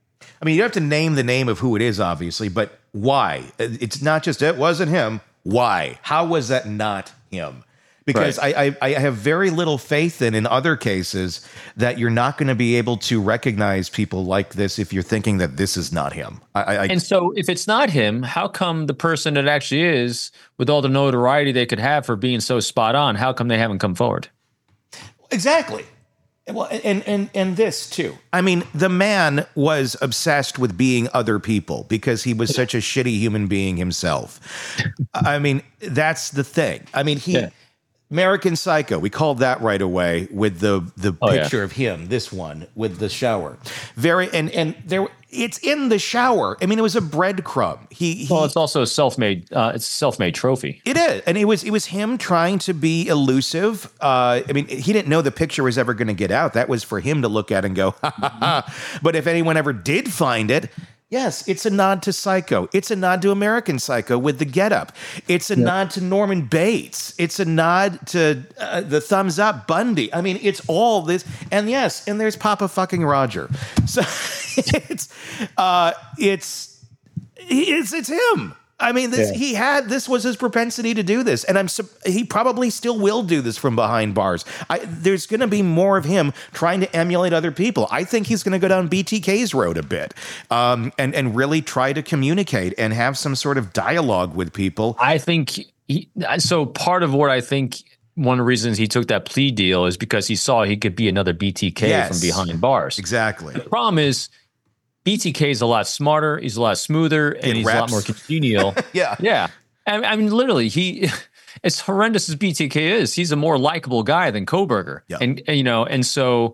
I mean, you have to name the name of who it is, obviously, but why? It's not just, it wasn't him. Why? How was that not him? Because right. I, I, I have very little faith in, in other cases, that you're not going to be able to recognize people like this if you're thinking that this is not him. I, I, and so if it's not him, how come the person that actually is, with all the notoriety they could have for being so spot on, how come they haven't come forward? Exactly. Well, and, and, and this too. I mean, the man was obsessed with being other people because he was such a shitty human being himself. I mean, that's the thing. I mean, he... Yeah. American Psycho, we called that right away with the the oh, picture yeah. of him, this one with the shower. Very and and there it's in the shower. I mean, it was a breadcrumb. He, he well, it's also a self-made. Uh, it's a self-made trophy. It is, and it was it was him trying to be elusive. Uh, I mean, he didn't know the picture was ever going to get out. That was for him to look at and go, ha ha ha. But if anyone ever did find it. Yes, it's a nod to Psycho. It's a nod to American Psycho with the getup. It's a yep. nod to Norman Bates. It's a nod to uh, the thumbs up Bundy. I mean, it's all this. And yes, and there's Papa fucking Roger. So it's uh, it's it's it's him. I mean, this Yeah. he had this was his propensity to do this, and I'm sup- he probably still will do this from behind bars. I, there's going to be more of him trying to emulate other people. I think he's going to go down B T K's road a bit, um, and and really try to communicate and have some sort of dialogue with people. I think he, so. Part of what I think one of the reasons he took that plea deal is because he saw he could be another B T K Yes. from behind bars. Exactly. The problem is B T K is a lot smarter. He's a lot smoother, and It he's a lot raps. more congenial. Yeah. Yeah. I, I mean, literally, he, as horrendous as B T K is, he's a more likable guy than Kohberger. Yep. And, and, you know, and so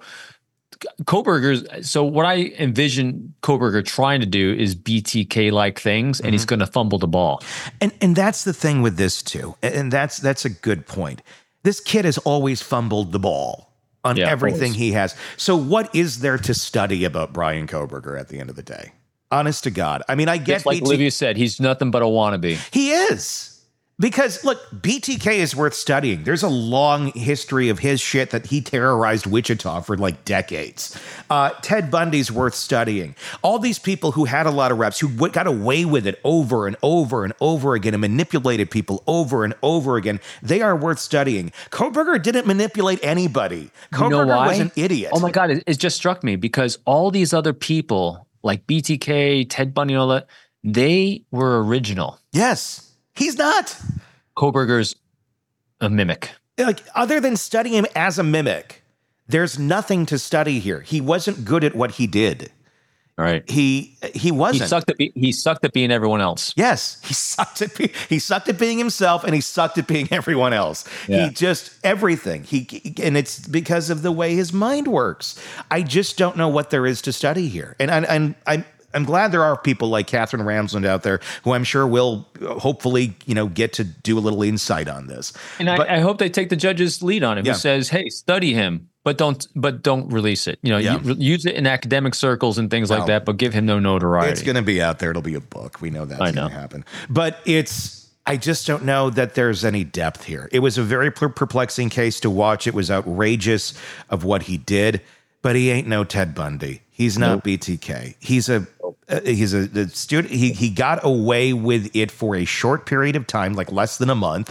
Kohberger's, so what I envision Kohberger trying to do is B T K-like things, and Mm-hmm. he's going to fumble the ball. And and that's the thing with this too. And that's that's a good point. This kid has always fumbled the ball on Yeah, everything always. he has. So what is there to study about Brian Kohberger at the end of the day? Honest to God. I mean, I get Just like B T Olivia said, he's nothing but a wannabe. He is. Because look, B T K is worth studying. There's a long history of his shit that he terrorized Wichita for like decades. Uh, Ted Bundy's worth studying. All these people who had a lot of reps, who w- got away with it over and over and over again and manipulated people over and over again, they are worth studying. Kohberger didn't manipulate anybody. You know Kohberger why? was an idiot. Oh my God, it, it just struck me because all these other people, like B T K, Ted Bundy, and all that, they were original. Yes. He's not. Kohberger's a mimic. Like, other than studying him as a mimic, there's nothing to study here. He wasn't good at what he did. All right. He he He wasn't. sucked at be, he sucked at being everyone else. Yes, he sucked at be, he sucked at being himself, and he sucked at being everyone else. Yeah. He just everything. He and it's because of the way his mind works. I just don't know what there is to study here, and and, and I'm. I'm glad there are people like Catherine Ramsland out there who I'm sure will uh, hopefully, you know, get to do a little insight on this. And I, But- I hope they take the judge's lead on it. Yeah. Who says, "Hey, study him, but don't, but don't release it. You know, Yeah. u- use it in academic circles and things No. like that, but give him no notoriety." It's going to be out there. It'll be a book. We know that's I going know. to happen. But it's, I just don't know that there's any depth here. It was a very per- perplexing case to watch. It was outrageous of what he did, but he ain't no Ted Bundy. He's not Nope. B T K. He's a, uh, he's a, a student. He, he got away with it for a short period of time, like less than a month.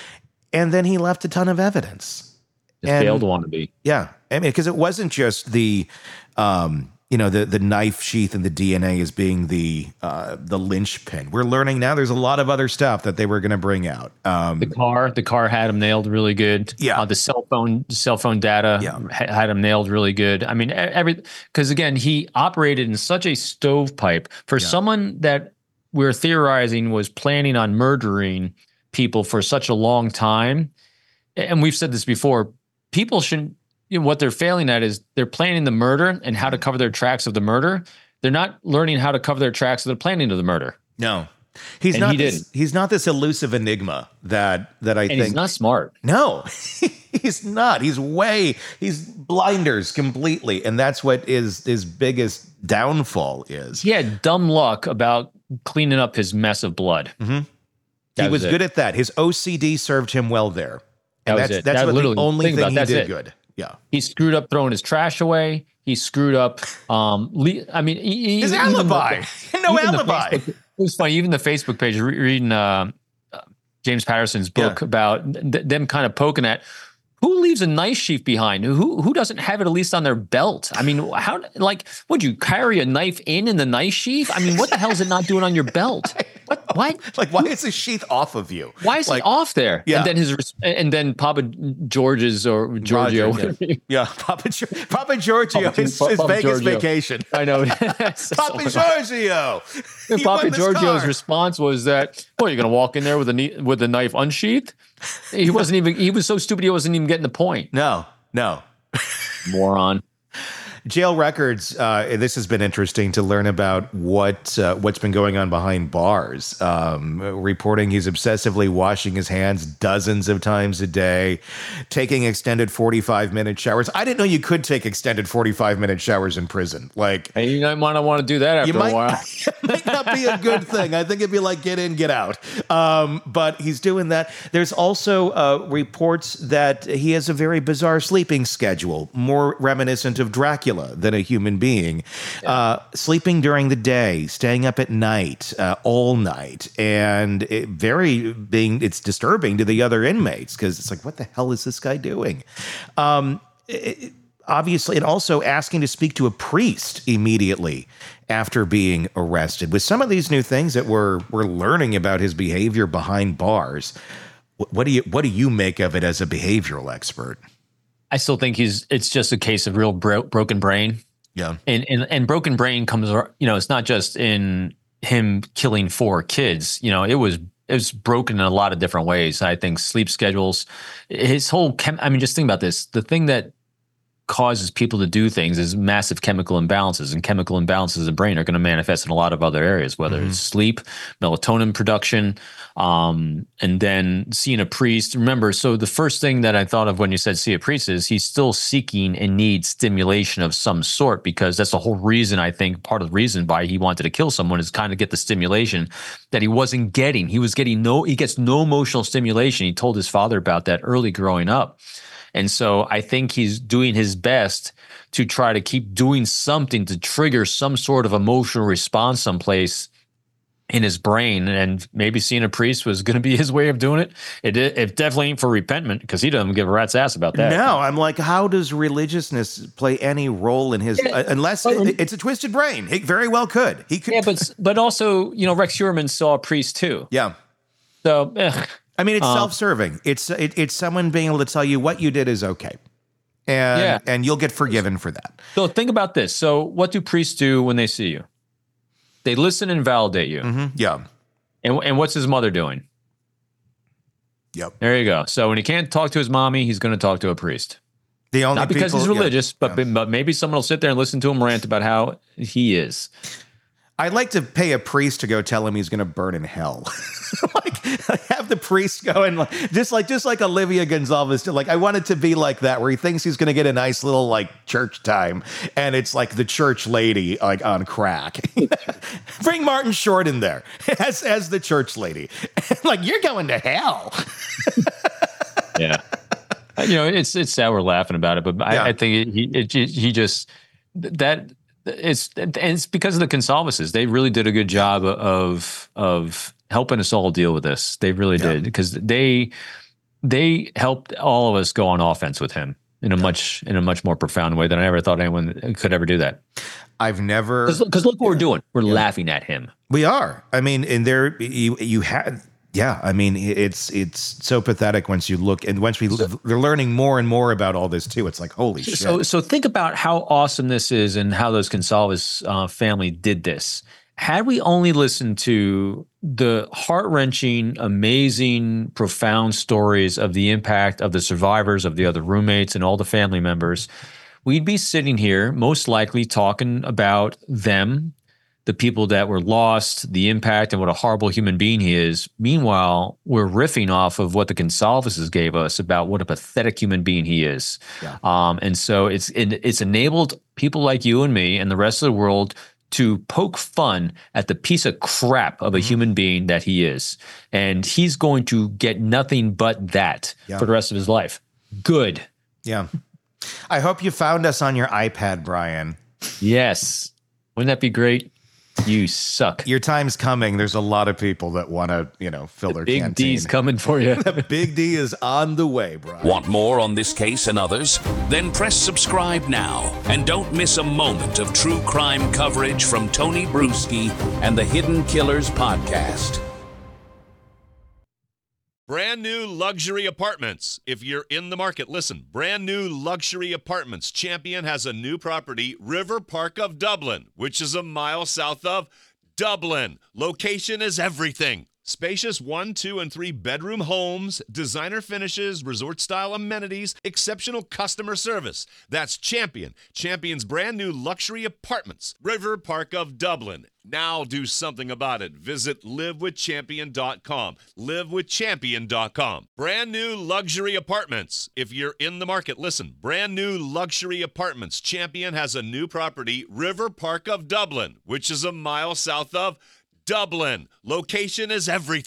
And then he left a ton of evidence. Just and- failed wannabe. Yeah, I mean, because it wasn't just the, um, you know, the the knife sheath and the D N A as being the uh, the linchpin. We're learning now there's a lot of other stuff that they were going to bring out. Um, The car, the car had him nailed really good. Yeah. Uh, the cell phone, cell phone data Yeah. ha- had him nailed really good. I mean, e- every because again, he operated in such a stovepipe for Yeah. someone that we're theorizing was planning on murdering people for such a long time. And we've said this before. People shouldn't. You know, what they're failing at is they're planning the murder and how to cover their tracks of the murder. They're not learning how to cover their tracks of the planning of the murder. no, he's And not. he this, didn't. he's not this elusive enigma that that I And think. he's not smart. No, he's not. He's way. He's blinders completely, and that's what his his biggest downfall is. He had dumb luck about cleaning up his mess of blood. He That was was it. good at that. His O C D served him well there, and That was that's it. that's That what the literally- only think thing about he it, that's did it. good. Yeah. He screwed up throwing his trash away. He screwed up. Um, le- I mean, he, His even the- alibi. No even the alibi. Facebook- it was funny. Even the Facebook page, re- reading uh, uh, James Patterson's book Yeah. about th- them kind of poking at who leaves a knife sheath behind. Who who doesn't have it at least on their belt? I mean, how like would you carry a knife in in the knife sheath? I mean, what the hell is it not doing on your belt? What what? Like, why is the sheath off of you? Why is like, it off there? Yeah. And then his res- and then Papa George's or Giorgio. Roger, yeah. Yeah, Papa, Gior- Papa Giorgio, Papa- his, his Papa Vegas Giorgio. vacation. I know. Papa Giorgio. And He Papa won this Giorgio's car. response was that, "Well, you're going to walk in there with a kni- with a knife unsheathed." He wasn't even. He was so stupid. He wasn't even getting the point. No, no. Moron. Jail records. Uh, this has been interesting to learn about what uh, what's been going on behind bars. Um, reporting he's obsessively washing his hands dozens of times a day, taking extended forty-five minute showers. I didn't know you could take extended forty-five minute showers in prison. Like, And you might not want to do that after you might, a while. it might not be a good thing. I think it'd be like get in, get out. Um, but he's doing that. There's also uh, reports that he has a very bizarre sleeping schedule, more reminiscent of Dracula formula than a human being. Yeah. Uh, sleeping during the day, staying up at night, uh, all night, and it very being it's disturbing to the other inmates because it's like, what the hell is this guy doing? Um, it, obviously, and also asking to speak to a priest immediately after being arrested. With some of these new things that we're we're learning about his behavior behind bars, what do you what do you make of it as a behavioral expert? I still think he's it's just a case of real bro- broken brain. Yeah, and, and and broken brain comes, you know, it's not just in him killing four kids. You know, it was it was broken in a lot of different ways. I think sleep schedules, his whole chem- I mean, just think about this. The thing that causes people to do things is massive chemical imbalances, and chemical imbalances in the brain are going to manifest in a lot of other areas, whether mm-hmm. it's sleep, melatonin production, um, and then seeing a priest. Remember, so the first thing that I thought of when you said see a priest is he's still seeking and needs stimulation of some sort, because that's the whole reason, I think, part of the reason why he wanted to kill someone is kind of get the stimulation that he wasn't getting. He was getting no, he gets no emotional stimulation. He told his father about that early growing up. And so I think he's doing his best to try to keep doing something to trigger some sort of emotional response someplace in his brain. And maybe seeing a priest was going to be his way of doing it. It, it definitely ain't for repentance, because he doesn't give a rat's ass about that. No, I'm like, how does religiousness play any role in his, yeah, uh, unless but, it, it's a twisted brain. It very well could. He could. Yeah, but, but also, you know, Rex Heuermann saw a priest too. Yeah. So, ugh. I mean, it's um, self-serving. It's it, it's someone being able to tell you what you did is okay, and yeah. and you'll get forgiven for that. So think about this. So what do priests do when they see you? They listen and validate you. Mm-hmm. Yeah. And and what's his mother doing? Yep. There you go. So when he can't talk to his mommy, he's going to talk to a priest. The only Not because people, he's religious, yeah, but yeah. but maybe someone will sit there and listen to him rant about how he is. I'd like to pay a priest to go tell him he's going to burn in hell. like have the priest go and like, just like just like Olivia Gonzalez. Like I want it to be like that, where he thinks he's going to get a nice little like church time, and it's like the church lady like on crack. Bring Martin Short in there as as the church lady. Like you're going to hell. Yeah, you know it's it's sad we're laughing about it, but yeah. I, I think he it, he just that. It's and it's because of the Gonzaleses. They really did a good job of of helping us all deal with this. They really yeah. did, because they they helped all of us go on offense with him in a yeah. much in a much more profound way than I ever thought anyone could ever do that. I've never because look what yeah. we're doing. We're yeah. laughing at him. We are. I mean, and there you you had. Yeah, I mean, it's it's so pathetic once you look, and once we we're learning more and more about all this too. It's like, holy shit. So, so think about how awesome this is, and how those Gonzalez uh, family did this. Had we only listened to the heart-wrenching, amazing, profound stories of the impact of the survivors, of the other roommates, and all the family members, we'd be sitting here most likely talking about them, the people that were lost, the impact, and what a horrible human being he is. Meanwhile, we're riffing off of what the Gonzaleses gave us about what a pathetic human being he is. Yeah. Um, and so it's it, it's enabled people like you and me and the rest of the world to poke fun at the piece of crap of a mm-hmm. human being that he is. And he's going to get nothing but that yeah. for the rest of his life. Good. Yeah. I hope you found us on your iPad, Brian. Yes. Wouldn't that be great? You suck. Your time's coming. There's a lot of people that want to, you know, fill the their Big canteen. D's coming for you. Big D is on the way, Brian. Want more on this case and others? Then press subscribe now and don't miss a moment of true crime coverage from Tony Bruschi and the Hidden Killers podcast. Brand new luxury apartments. If you're in the market, listen. Brand new luxury apartments. Champion has a new property, River Park of Dublin, which is a mile south of Dublin. Location is everything. Spacious one, two, and three bedroom homes, designer finishes, resort-style amenities, exceptional customer service. That's Champion. Champion's brand new luxury apartments, River Park of Dublin. Now do something about it. Visit live with champion dot com. live with champion dot com. Brand new luxury apartments. If you're in the market, listen. Brand new luxury apartments. Champion has a new property, River Park of Dublin, which is a mile south of Dublin. Location is everything.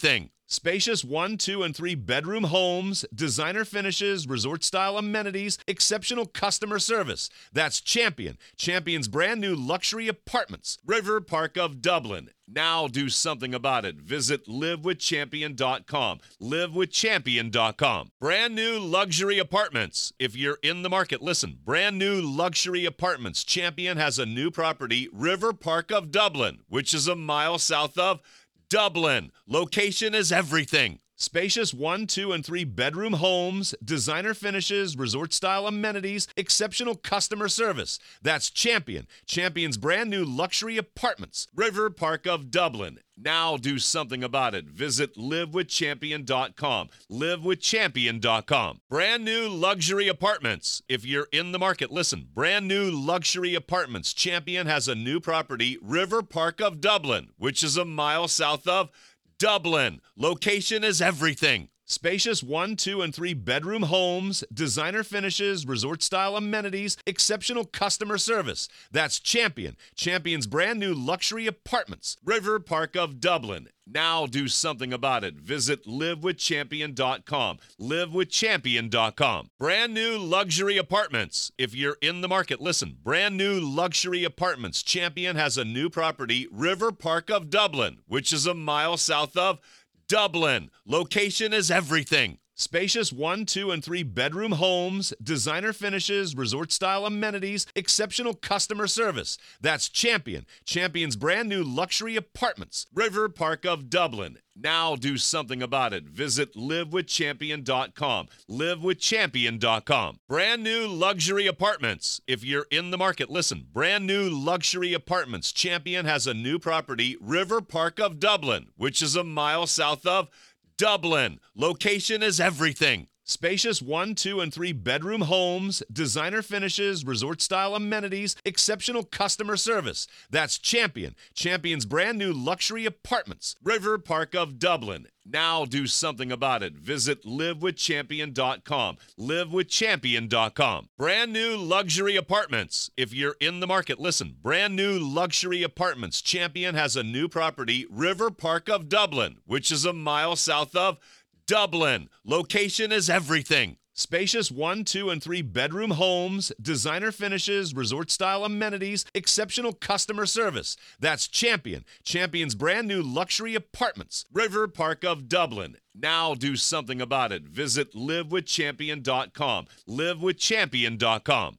Spacious one, two, and three bedroom homes, designer finishes, resort style amenities, exceptional customer service. That's Champion. Champion's brand new luxury apartments, River Park of Dublin. Now do something about it. Visit live with champion dot com. live with champion dot com. Brand new luxury apartments. If you're in the market, listen. Brand new luxury apartments. Champion has a new property, River Park of Dublin, which is a mile south of Dublin. Location is everything. Spacious one, two, and three bedroom homes, designer finishes, resort style amenities, exceptional customer service. That's Champion. Champion's brand new luxury apartments, River Park of Dublin. Now do something about it. Visit live with champion dot com. live with champion dot com. Brand new luxury apartments. If you're in the market, listen. Brand new luxury apartments. Champion has a new property, River Park of Dublin, which is a mile south of Dublin. Location is everything. Spacious one, two, and three bedroom homes, designer finishes, resort style amenities, exceptional customer service. That's Champion. Champion's brand new luxury apartments, River Park of Dublin. Now do something about it. Visit live with champion dot com. live with champion dot com. Brand new luxury apartments. If you're in the market, listen. Brand new luxury apartments. Champion has a new property, River Park of Dublin, which is a mile south of Dublin. Location is everything. Spacious one, two, and three bedroom homes, designer finishes, resort style amenities, exceptional customer service. That's Champion. Champion's brand new luxury apartments, River Park of Dublin. Now do something about it. Visit live with champion dot com. live with champion dot com. Brand new luxury apartments. If you're in the market, listen. Brand new luxury apartments. Champion has a new property, River Park of Dublin, which is a mile south of Dublin. Location is everything. Spacious one, two, and three bedroom homes, designer finishes, resort style amenities, exceptional customer service. That's Champion. Champion's brand new luxury apartments, River Park of Dublin. Now do something about it. Visit live with champion dot com. live with champion dot com. Brand new luxury apartments. If you're in the market, listen. Brand new luxury apartments. Champion has a new property, River Park of Dublin, which is a mile south of Dublin. Location is everything. Spacious one, two, and three bedroom homes, designer finishes, resort style amenities, exceptional customer service. That's Champion. Champion's brand new luxury apartments, River Park of Dublin. Now do something about it. Visit live with champion dot com. live with champion dot com.